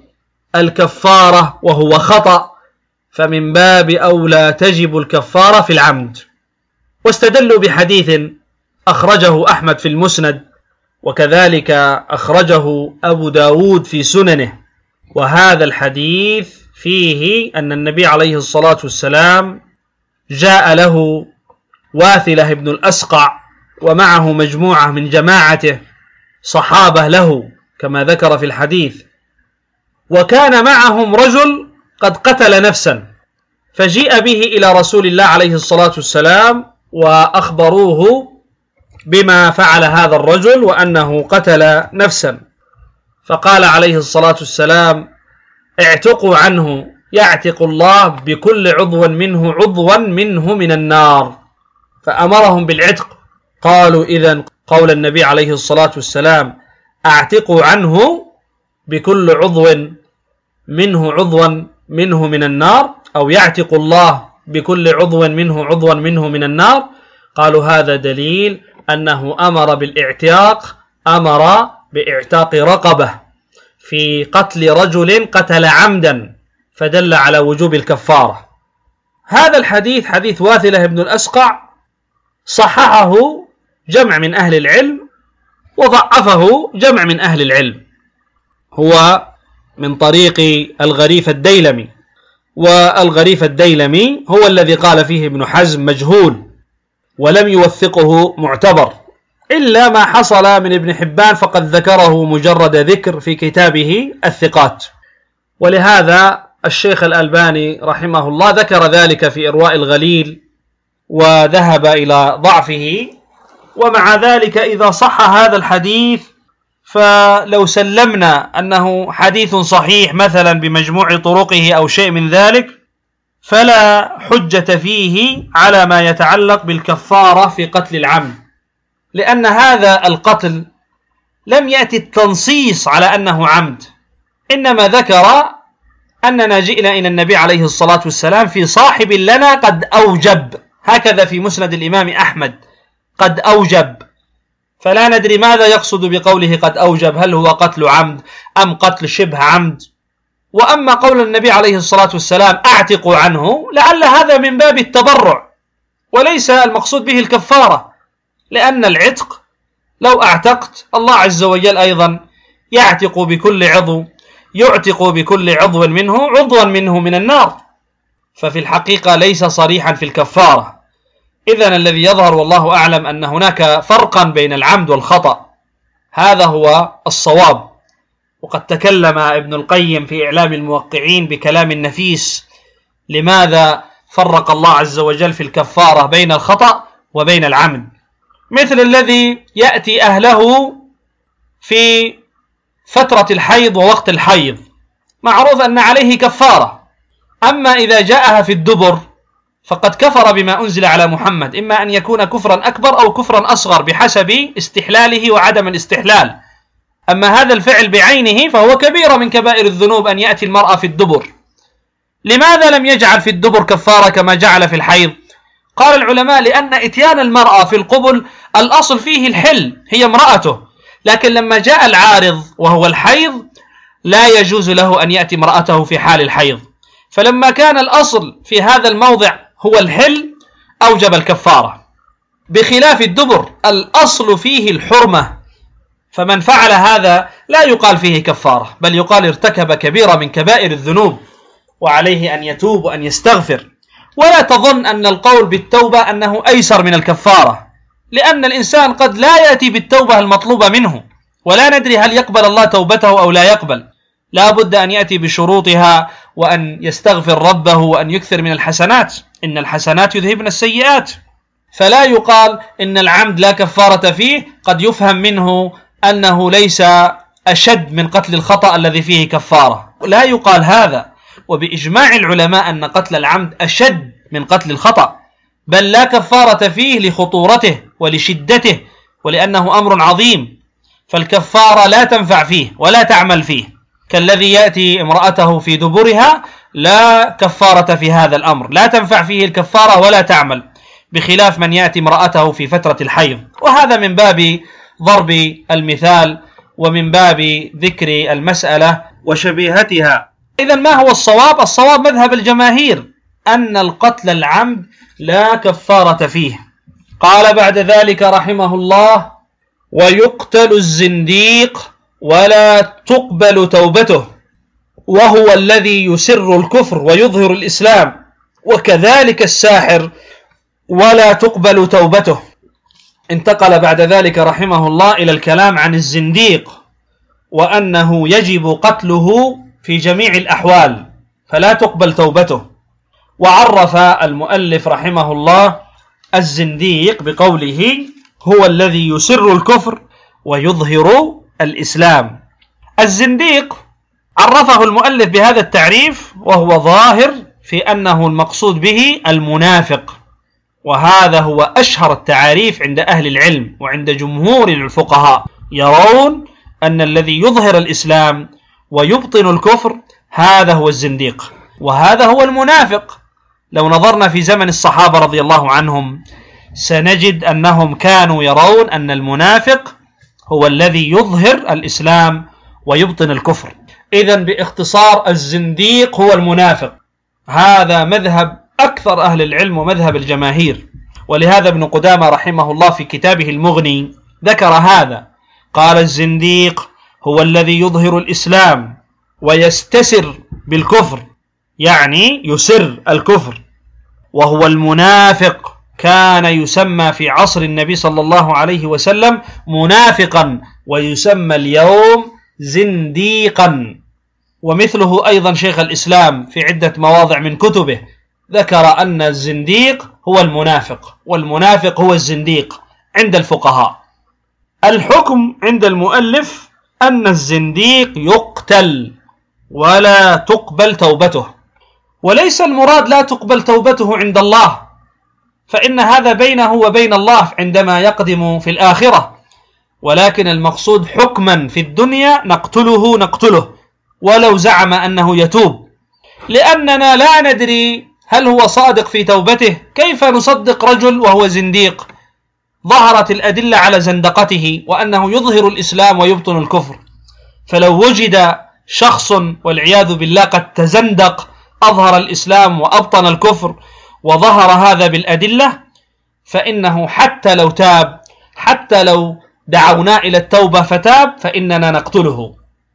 الكفارة وهو خطأ، فمن باب أولى تجب الكفارة في العمد. واستدلوا بحديث أخرجه أحمد في المسند، وكذلك أخرجه أبو داود في سننه، وهذا الحديث فيه أن النبي عليه الصلاة والسلام جاء له واثلة بن الأسقع ومعه مجموعة من جماعته صحابة له كما ذكر في الحديث، وكان معهم رجل قد قتل نفسا، فجيء به إلى رسول الله عليه الصلاة والسلام وأخبروه بما فعل هذا الرجل وأنه قتل نفسا، فقال عليه الصلاة والسلام: اعتقوا عنه يعتق الله بكل عضو منه عضوا منه من النار، فأمرهم بالعتق. قالوا: إذن قول النبي عليه الصلاة والسلام اعتقوا عنه بكل عضو منه عضوا منه من النار، أو يعتق الله بكل عضو منه عضوا منه من النار، قالوا هذا دليل أنه أمر بالاعتاق، أمر باعتاق رقبة في قتل رجل قتل عمدا، فدل على وجوب الكفارة. هذا الحديث حديث واثلة بن الأسقع صححه جمع من أهل العلم وضعفه جمع من أهل العلم، هو من طريق الغريف الديلمي، والغريف الديلمي هو الذي قال فيه ابن حزم مجهول ولم يوثقه معتبر، إلا ما حصل من ابن حبان فقد ذكره مجرد ذكر في كتابه الثقات، ولهذا الشيخ الألباني رحمه الله ذكر ذلك في إرواء الغليل وذهب إلى ضعفه. ومع ذلك إذا صح هذا الحديث فلو سلمنا أنه حديث صحيح مثلا بمجموع طرقه أو شيء من ذلك، فلا حجة فيه على ما يتعلق بالكفارة في قتل العمد، لأن هذا القتل لم يأتي التنصيص على أنه عمد، إنما ذكر أننا جئنا إلى النبي عليه الصلاة والسلام في صاحب لنا قد أوجب، هكذا في مسند الإمام أحمد قد أوجب، فلا ندري ماذا يقصد بقوله قد أوجب، هل هو قتل عمد أم قتل شبه عمد. وأما قول النبي عليه الصلاة والسلام أعتقوا عنه، لعل هذا من باب التبرع وليس المقصود به الكفارة، لأن العتق لو أعتقت الله عز وجل أيضا يعتق بكل عضو يعتق بكل عضو منه عضوا منه من النار، ففي الحقيقة ليس صريحا في الكفارة. إذن الذي يظهر والله أعلم أن هناك فرقا بين العمد والخطأ، هذا هو الصواب. وقد تكلم ابن القيم في إعلام الموقعين بكلام نفيس لماذا فرق الله عز وجل في الكفارة بين الخطأ وبين العمد، مثل الذي يأتي أهله في فترة الحيض ووقت الحيض، معروف أن عليه كفارة، أما إذا جاءها في الدبر فقد كفر بما أنزل على محمد، إما أن يكون كفرا أكبر أو كفرا أصغر بحسب استحلاله وعدم الاستحلال. أما هذا الفعل بعينه فهو كبيرة من كبائر الذنوب أن يأتي المرأة في الدبر. لماذا لم يجعل في الدبر كفارة كما جعل في الحيض؟ قال العلماء لأن إتيان المرأة في القبل الأصل فيه الحل، هي امرأته، لكن لما جاء العارض وهو الحيض لا يجوز له أن يأتي امرأته في حال الحيض، فلما كان الأصل في هذا الموضع هو الحل أوجب الكفارة، بخلاف الدبر الأصل فيه الحرمة، فمن فعل هذا لا يقال فيه كفارة، بل يقال ارتكب كبيرة من كبائر الذنوب وعليه أن يتوب وأن يستغفر. ولا تظن أن القول بالتوبة أنه أيسر من الكفارة، لأن الإنسان قد لا يأتي بالتوبة المطلوبة منه، ولا ندري هل يقبل الله توبته أو لا يقبل، لا بد أن يأتي بشروطها وأن يستغفر ربه وأن يكثر من الحسنات، إن الحسنات يذهبن السيئات. فلا يقال إن العمد لا كفارة فيه، قد يفهم منه أنه ليس أشد من قتل الخطأ الذي فيه كفارة، لا يقال هذا، وبإجماع العلماء أن قتل العمد أشد من قتل الخطأ، بل لا كفارة فيه لخطورته ولشدته ولأنه أمر عظيم، فالكفارة لا تنفع فيه ولا تعمل فيه، كالذي يأتي امرأته في دبرها لا كفارة في هذا الأمر، لا تنفع فيه الكفارة ولا تعمل، بخلاف من يأتي امرأته في فترة الحيض. وهذا من باب ضرب المثال ومن باب ذكر المسألة وشبيهتها. إذن ما هو الصواب؟ الصواب مذهب الجماهير أن القتل العمد لا كفارة فيه. قال بعد ذلك رحمه الله: ويقتل الزنديق ولا تقبل توبته. وهو الذي يسر الكفر ويظهر الإسلام، وكذلك الساحر ولا تقبل توبته. انتقل بعد ذلك رحمه الله إلى الكلام عن الزنديق، وأنه يجب قتله في جميع الأحوال فلا تقبل توبته. وعرف المؤلف رحمه الله الزنديق بقوله هو الذي يسر الكفر ويظهر الإسلام. الزنديق عرفه المؤلف بهذا التعريف، وهو ظاهر في أنه المقصود به المنافق، وهذا هو أشهر التعاريف عند أهل العلم وعند جمهور الفقهاء، يرون أن الذي يظهر الإسلام ويبطن الكفر هذا هو الزنديق، وهذا هو المنافق. لو نظرنا في زمن الصحابة رضي الله عنهم سنجد أنهم كانوا يرون أن المنافق هو الذي يظهر الإسلام ويبطن الكفر. إذن باختصار الزنديق هو المنافق، هذا مذهب أكثر أهل العلم ومذهب الجماهير. ولهذا ابن قدامة رحمه الله في كتابه المغني ذكر هذا، قال الزنديق هو الذي يظهر الإسلام ويستسر بالكفر، يعني يسر الكفر، وهو المنافق كان يسمى في عصر النبي صلى الله عليه وسلم منافقا، ويسمى اليوم زنديقا. ومثله أيضا شيخ الإسلام في عدة مواضع من كتبه ذكر أن الزنديق هو المنافق، والمنافق هو الزنديق عند الفقهاء. الحكم عند المؤلف أن الزنديق يقتل ولا تقبل توبته، وليس المراد لا تقبل توبته عند الله، فإن هذا بينه وبين الله عندما يقدم في الآخرة، ولكن المقصود حكما في الدنيا نقتله نقتله ولو زعم أنه يتوب، لأننا لا ندري هل هو صادق في توبته. كيف نصدق رجل وهو زنديق؟ ظهرت الأدلة على زندقته وأنه يظهر الإسلام ويبطن الكفر. فلو وجد شخص والعياذ بالله قد تزندق، أظهر الإسلام وأبطن الكفر، وظهر هذا بالأدلة، فإنه حتى لو تاب، حتى لو دعونا إلى التوبة فتاب، فإننا نقتله.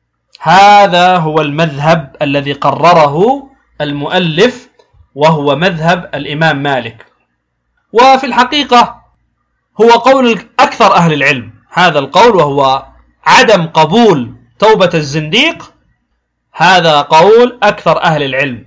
هذا هو المذهب الذي قرره المؤلف، وهو مذهب الإمام مالك. وفي الحقيقة هو قول أكثر أهل العلم، هذا القول وهو عدم قبول توبة الزنديق، هذا قول أكثر أهل العلم،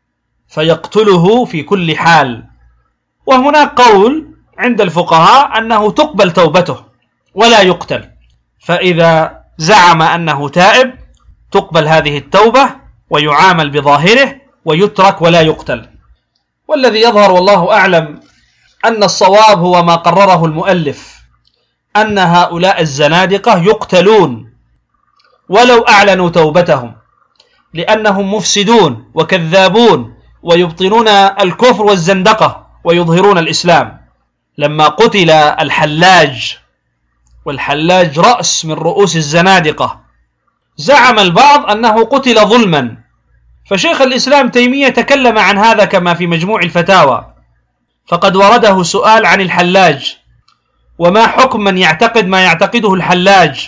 فيقتله في كل حال. وهناك قول عند الفقهاء أنه تقبل توبته ولا يقتل، فإذا زعم أنه تائب تقبل هذه التوبة ويعامل بظاهره ويترك ولا يقتل. والذي يظهر والله أعلم أن الصواب هو ما قرره المؤلف، أن هؤلاء الزنادقة يقتلون ولو أعلنوا توبتهم، لأنهم مفسدون وكذابون ويبطنون الكفر والزندقة ويظهرون الإسلام. لما قتل الحلاج، والحلاج رأس من رؤوس الزنادقة، زعم البعض أنه قتل ظلما، فشيخ الإسلام تيمية تكلم عن هذا كما في مجموع الفتاوى، فقد ورده سؤال عن الحلاج وما حكم من يعتقد ما يعتقده الحلاج،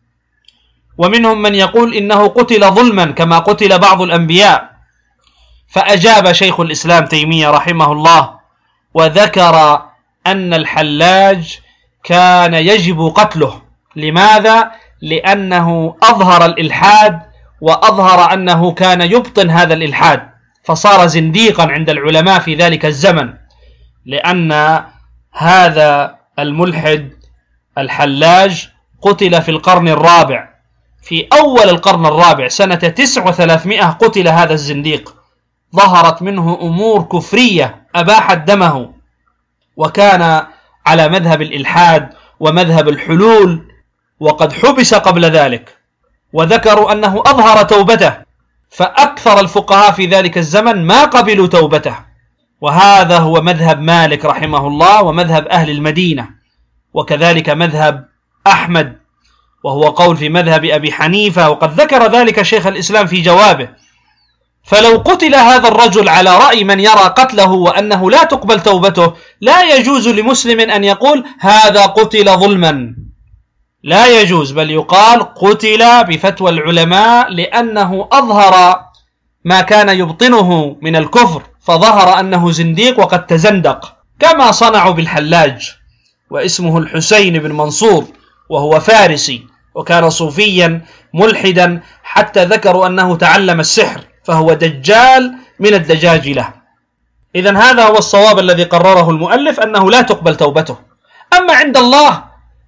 ومنهم من يقول إنه قتل ظلما كما قتل بعض الأنبياء. فأجاب شيخ الإسلام تيمية رحمه الله وذكر أن الحلاج كان يجب قتله. لماذا؟ لأنه أظهر الإلحاد وأظهر أنه كان يبطن هذا الإلحاد، فصار زنديقا عند العلماء في ذلك الزمن، لأن هذا الملحد الحلاج قتل في القرن الرابع، في أول القرن الرابع سنة تسع وثلاثمائة قتل هذا الزنديق، ظهرت منه أمور كفرية أباحت دمه، وكان على مذهب الإلحاد ومذهب الحلول، وقد حبس قبل ذلك، وذكروا أنه أظهر توبته، فأكثر الفقهاء في ذلك الزمن ما قبلوا توبته. وهذا هو مذهب مالك رحمه الله ومذهب أهل المدينة، وكذلك مذهب أحمد، وهو قول في مذهب أبي حنيفة، وقد ذكر ذلك شيخ الإسلام في جوابه. فلو قتل هذا الرجل على رأي من يرى قتله وأنه لا تقبل توبته، لا يجوز لمسلم أن يقول هذا قتل ظلما، لا يجوز، بل يقال قتل بفتوى العلماء لأنه أظهر ما كان يبطنه من الكفر، فظهر أنه زنديق وقد تزندق، كما صنعوا بالحلاج واسمه الحسين بن منصور وهو فارسي وكان صوفيا ملحدا، حتى ذكروا أنه تعلم السحر، فهو دجال من الدجاجلة. إذن هذا هو الصواب الذي قرره المؤلف، أنه لا تقبل توبته. أما عند الله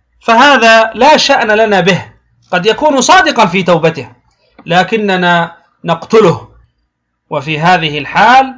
فهذا لا شأن لنا به، قد يكون صادقا في توبته لكننا نقتله، وفي هذه الحال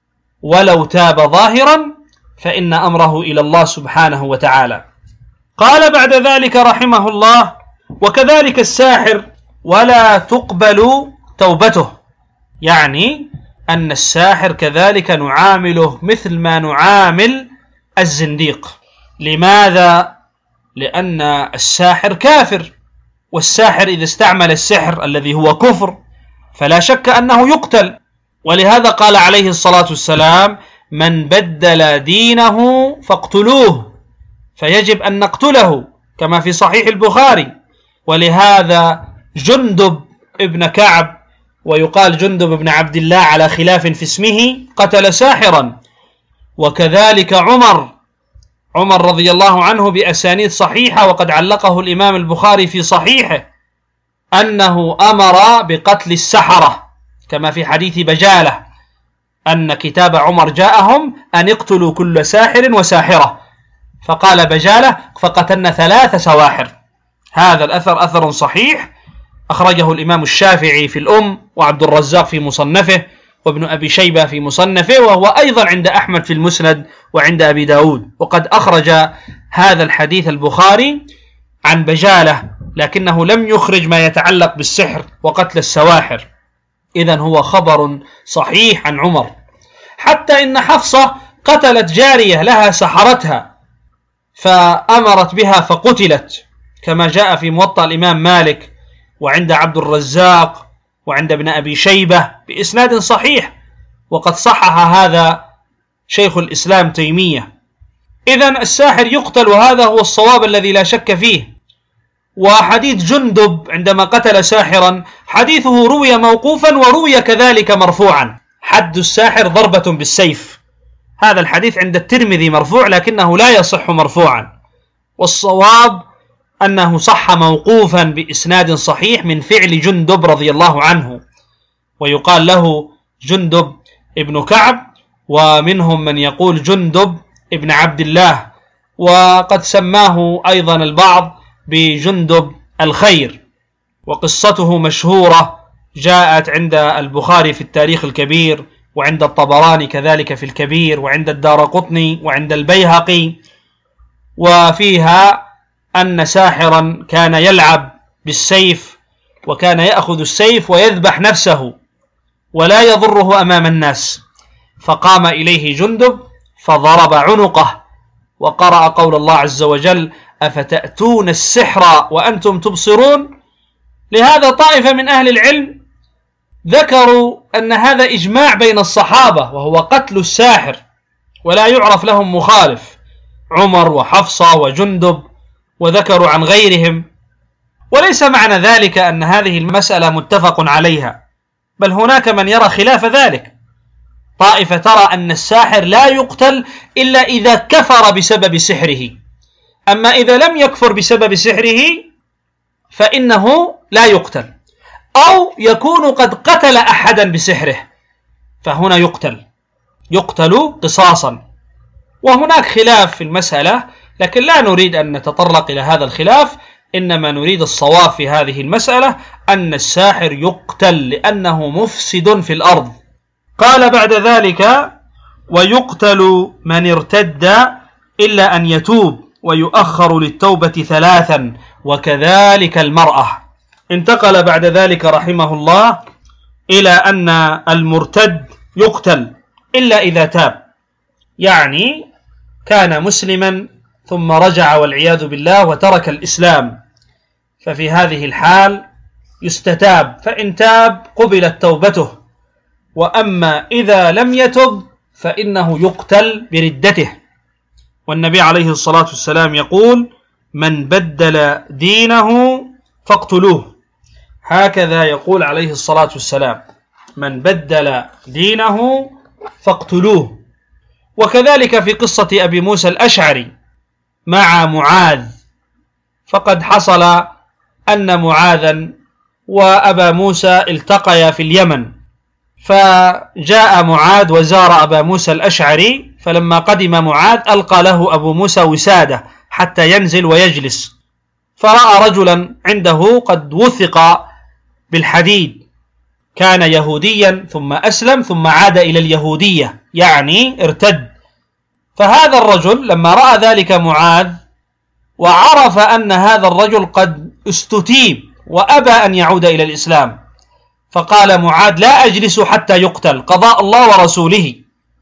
ولو تاب ظاهرا فإن أمره إلى الله سبحانه وتعالى. قال بعد ذلك رحمه الله: وكذلك الساحر ولا تقبل توبته، يعني أن الساحر كذلك نعامله مثل ما نعامل الزنديق. لماذا؟ لأن الساحر كافر، والساحر إذا استعمل السحر الذي هو كفر فلا شك أنه يقتل، ولهذا قال عليه الصلاة والسلام: من بدل دينه فاقتلوه، فيجب أن نقتله كما في صحيح البخاري. ولهذا جندب ابن كعب، ويقال جندب ابن عبد الله على خلاف في اسمه، قتل ساحرا. وكذلك عمر عمر رضي الله عنه بأسانيد صحيحة، وقد علقه الإمام البخاري في صحيحه، أنه أمر بقتل السحرة كما في حديث بجالة، أن كتاب عمر جاءهم أن اقتلوا كل ساحر وساحرة، فقال بجالة: فقتلنا ثلاث سواحر. هذا الأثر أثر صحيح، أخرجه الإمام الشافعي في الأم، وعبد الرزاق في مصنفه، وابن أبي شيبة في مصنفه، وهو أيضا عند أحمد في المسند وعند أبي داود. وقد أخرج هذا الحديث البخاري عن بجالة، لكنه لم يخرج ما يتعلق بالسحر وقتل السواحر. إذن هو خبر صحيح عن عمر. حتى إن حفصة قتلت جارية لها سحرتها، فأمرت بها فقتلت، كما جاء في موطأ الإمام مالك وعند عبد الرزاق وعند ابن أبي شيبة بإسناد صحيح، وقد صحح هذا شيخ الإسلام تيمية. إذن الساحر يقتل، وهذا هو الصواب الذي لا شك فيه. وحديث جندب عندما قتل ساحرا حديثه روي موقوفا وروي كذلك مرفوعا: حد الساحر ضربة بالسيف. هذا الحديث عند الترمذي مرفوع، لكنه لا يصح مرفوعا، والصواب أنه صح موقوفا بإسناد صحيح من فعل جندب رضي الله عنه، ويقال له جندب ابن كعب، ومنهم من يقول جندب ابن عبد الله، وقد سماه أيضا البعض بجندب الخير. وقصته مشهورة، جاءت عند البخاري في التاريخ الكبير، وعند الطبراني كذلك في الكبير، وعند الدارقطني وعند البيهقي، وفيها أن ساحرا كان يلعب بالسيف، وكان يأخذ السيف ويذبح نفسه ولا يضره أمام الناس، فقام إليه جندب فضرب عنقه، وقرأ قول الله عز وجل: أفتأتون السحر وأنتم تبصرون. لهذا طائفة من أهل العلم ذكروا أن هذا إجماع بين الصحابة، وهو قتل الساحر، ولا يعرف لهم مخالف، عمر وحفصة وجندب، وذكروا عن غيرهم. وليس معنى ذلك أن هذه المسألة متفق عليها، بل هناك من يرى خلاف ذلك. طائفة ترى أن الساحر لا يقتل إلا إذا كفر بسبب سحره، أما إذا لم يكفر بسبب سحره فإنه لا يقتل، أو يكون قد قتل أحدا بسحره فهنا يقتل يقتل قصاصا. وهناك خلاف في المسألة، لكن لا نريد أن نتطرق إلى هذا الخلاف، إنما نريد الصواب في هذه المسألة أن الساحر يقتل لأنه مفسد في الأرض. قال بعد ذلك: ويقتل من ارتد إلا أن يتوب، ويؤخر للتوبة ثلاثا، وكذلك المرأة. انتقل بعد ذلك رحمه الله إلى أن المرتد يقتل إلا إذا تاب، يعني كان مسلما ثم رجع والعياذ بالله وترك الإسلام، ففي هذه الحال يستتاب، فإن تاب قبلت توبته. وأما إذا لم يتب فإنه يقتل بردته. والنبي عليه الصلاة والسلام يقول: من بدل دينه فاقتلوه. هكذا يقول عليه الصلاة والسلام: من بدل دينه فاقتلوه. وكذلك في قصة أبي موسى الأشعري مع معاذ، فقد حصل أن معاذا وأبا موسى التقيا في اليمن، فجاء معاذ وزار أبا موسى الأشعري، فلما قدم معاذ ألقى له أبو موسى وسادة حتى ينزل ويجلس، فرأى رجلا عنده قد وثق بالحديد، كان يهوديا ثم أسلم ثم عاد إلى اليهودية، يعني ارتد. فهذا الرجل لما رأى ذلك معاذ وعرف أن هذا الرجل قد استتيب وأبى أن يعود إلى الإسلام، فقال معاذ: لا أجلس حتى يقتل، قضاء الله ورسوله.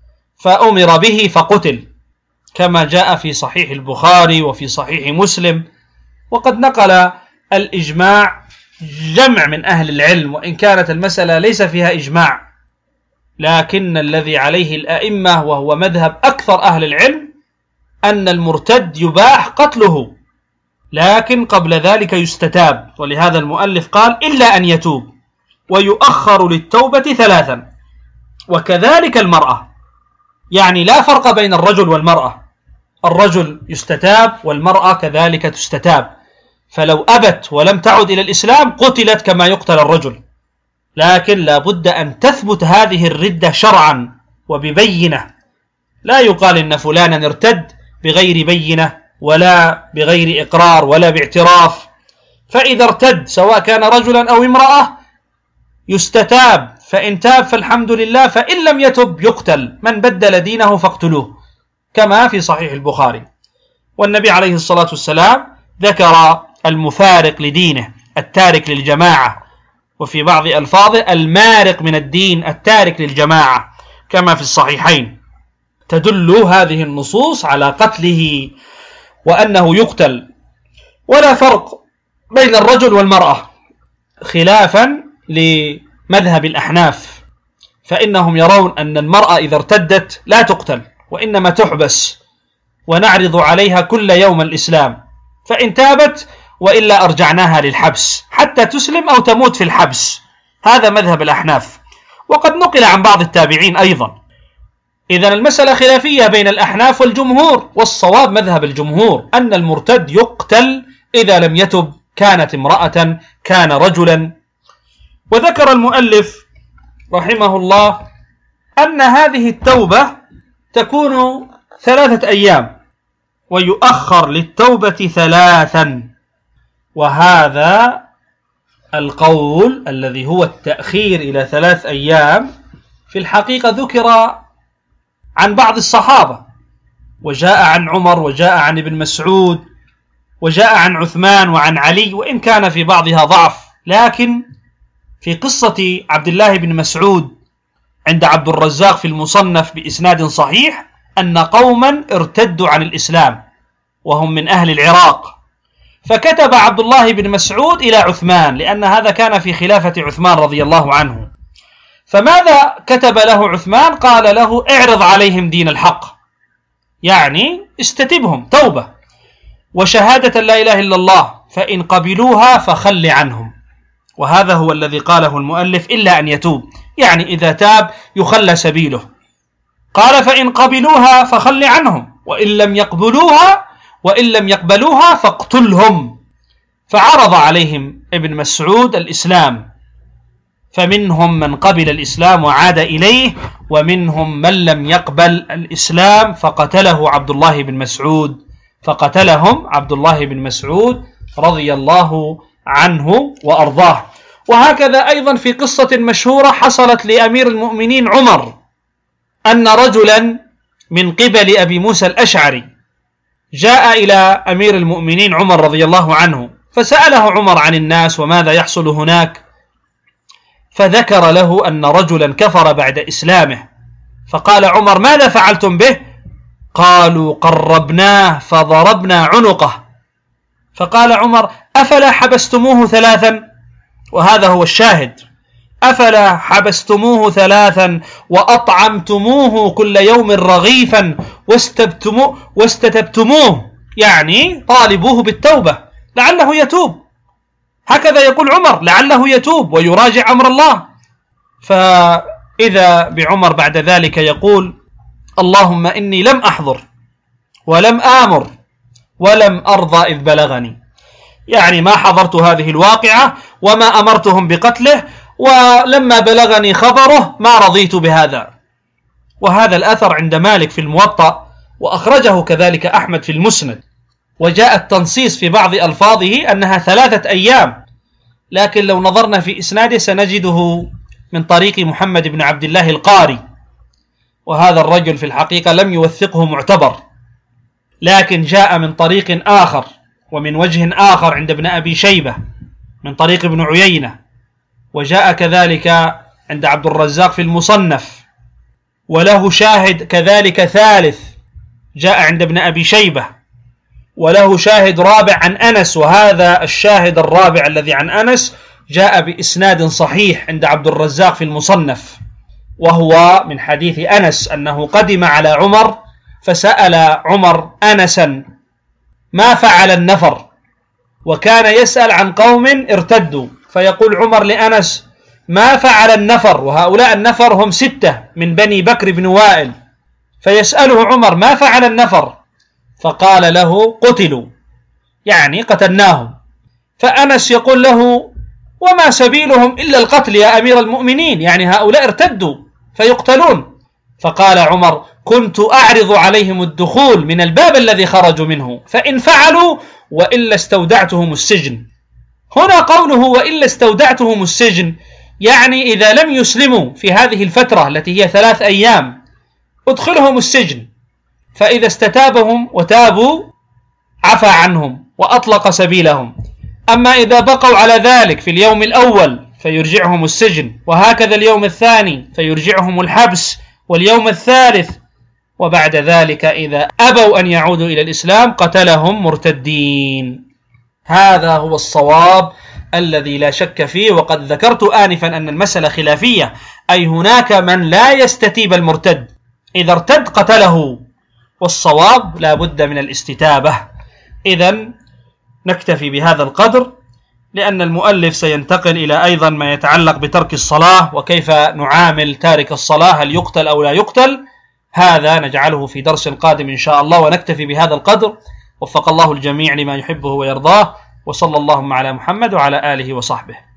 فأمر به فقتل، كما جاء في صحيح البخاري وفي صحيح مسلم. وقد نقل الإجماع جمع من أهل العلم، وإن كانت المسألة ليس فيها إجماع، لكن الذي عليه الأئمة وهو مذهب أكثر أهل العلم أن المرتد يباح قتله، لكن قبل ذلك يستتاب. ولهذا المؤلف قال: إلا أن يتوب، ويؤخر للتوبة ثلاثا. وكذلك المرأة، يعني لا فرق بين الرجل والمرأة، الرجل يستتاب والمرأة كذلك تستتاب، فلو أبت ولم تعد إلى الإسلام قتلت كما يقتل الرجل، لكن لا بد أن تثبت هذه الردة شرعا وببينة، لا يقال إن فلانا ارتد بغير بينة ولا بغير إقرار ولا باعتراف. فإذا ارتد سواء كان رجلا أو امرأة يستتاب، فإن تاب فالحمد لله، فإن لم يتب يقتل. من بدل دينه فاقتلوه، كما في صحيح البخاري. والنبي عليه الصلاة والسلام ذكر المفارق لدينه، التارك للجماعة، وفي بعض ألفاظه المارق من الدين، التارك للجماعة، كما في الصحيحين. تدل هذه النصوص على قتله وأنه يقتل. ولا فرق بين الرجل والمرأة، خلافا لمذهب الأحناف، فإنهم يرون أن المرأة إذا ارتدت لا تقتل، وإنما تحبس ونعرض عليها كل يوم الإسلام، فإن تابت وإلا أرجعناها للحبس حتى تسلم أو تموت في الحبس. هذا مذهب الأحناف، وقد نقل عن بعض التابعين أيضا. إذن المسألة خلافية بين الأحناف والجمهور، والصواب مذهب الجمهور أن المرتد يقتل إذا لم يتب، كانت امرأة كان رجلا. وذكر المؤلف رحمه الله أن هذه التوبة تكون ثلاثة أيام، ويؤخر للتوبة ثلاثا. وهذا القول الذي هو التأخير إلى ثلاث أيام في الحقيقة ذكر عن بعض الصحابة، وجاء عن عمر، وجاء عن ابن مسعود، وجاء عن عثمان وعن علي، وإن كان في بعضها ضعف. لكن في قصة عبد الله بن مسعود عند عبد الرزاق في المصنف بإسناد صحيح أن قوما ارتدوا عن الإسلام وهم من أهل العراق، فكتب عبد الله بن مسعود إلى عثمان، لأن هذا كان في خلافة عثمان رضي الله عنه. فماذا كتب له عثمان؟ قال له: اعرض عليهم دين الحق، يعني استتبهم توبة وشهادة لا إله إلا الله، فإن قبلوها فخل عنهم. وهذا هو الذي قاله المؤلف: إلا أن يتوب، يعني إذا تاب يخلى سبيله. قال: فإن قبلوها فخل عنهم، وإن لم يقبلوها وإن لم يقبلوها فاقتلهم. فعرض عليهم ابن مسعود الإسلام، فمنهم من قبل الإسلام وعاد إليه، ومنهم من لم يقبل الإسلام فقتله عبد الله بن مسعود، فقتلهم عبد الله بن مسعود رضي الله عنه وأرضاه. وهكذا أيضا في قصة مشهورة حصلت لأمير المؤمنين عمر، أن رجلا من قبل أبي موسى الأشعري جاء إلى أمير المؤمنين عمر رضي الله عنه، فسأله عمر عن الناس وماذا يحصل هناك، فذكر له أن رجلا كفر بعد إسلامه، فقال عمر: ماذا فعلتم به؟ قالوا: قربناه فضربنا عنقه. فقال عمر: أفلا حبستموه ثلاثا؟ وهذا هو الشاهد: أفلا حبستموه ثلاثا وأطعمتموه كل يوم رغيفا واستتبتموه يعني طالبوه بالتوبة لعله يتوب، هكذا يقول عمر لعله يتوب ويراجع أمر الله. فإذا بعمر بعد ذلك يقول اللهم إني لم أحضر ولم آمر ولم أرضى إذ بلغني، يعني ما حضرت هذه الواقعة وما أمرتهم بقتله، ولما بلغني خبره ما رضيت بهذا. وهذا الأثر عند مالك في الموطأ، وأخرجه كذلك أحمد في المسند، وجاء التنصيص في بعض ألفاظه أنها ثلاثة أيام، لكن لو نظرنا في إسناده سنجده من طريق محمد بن عبد الله القاري، وهذا الرجل في الحقيقة لم يوثقه معتبر، لكن جاء من طريق آخر ومن وجه آخر عند ابن أبي شيبة من طريق ابن عيينة، وجاء كذلك عند عبد الرزاق في المصنف، وله شاهد كذلك ثالث جاء عند ابن أبي شيبة، وله شاهد رابع عن أنس، وهذا الشاهد الرابع الذي عن أنس جاء بإسناد صحيح عند عبد الرزاق في المصنف، وهو من حديث أنس أنه قدم على عمر فسأل عمر أنسا ما فعل النفر، وكان يسأل عن قوم ارتدوا، فيقول عمر لأنس ما فعل النفر، وهؤلاء النفر هم ستة من بني بكر بن وائل، فيسأله عمر ما فعل النفر، فقال له قتلوا، يعني قتلناهم. فأنس يقول له وما سبيلهم إلا القتل يا أمير المؤمنين، يعني هؤلاء ارتدوا فيقتلون. فقال عمر كنت أعرض عليهم الدخول من الباب الذي خرجوا منه، فإن فعلوا وإلا استودعتهم السجن. هنا قوله وإلا استودعتهم السجن، يعني إذا لم يسلموا في هذه الفترة التي هي ثلاث أيام ادخلهم السجن، فإذا استتابهم وتابوا عفى عنهم وأطلق سبيلهم. أما إذا بقوا على ذلك في اليوم الأول فيرجعهم السجن، وهكذا اليوم الثاني فيرجعهم الحبس، واليوم الثالث، وبعد ذلك إذا أبوا أن يعودوا إلى الإسلام قتلهم مرتدين. هذا هو الصواب الذي لا شك فيه. وقد ذكرت آنفا أن المسألة خلافية، أي هناك من لا يستتيب المرتد، إذا ارتد قتله، والصواب لا بد من الاستتابة. إذن نكتفي بهذا القدر، لأن المؤلف سينتقل إلى أيضا ما يتعلق بترك الصلاة وكيف نعامل تارك الصلاة، هل يقتل أو لا يقتل. هذا نجعله في درس قادم إن شاء الله، ونكتفي بهذا القدر. وفق الله الجميع لما يحبه ويرضاه، وصلى اللهم على محمد وعلى آله وصحبه.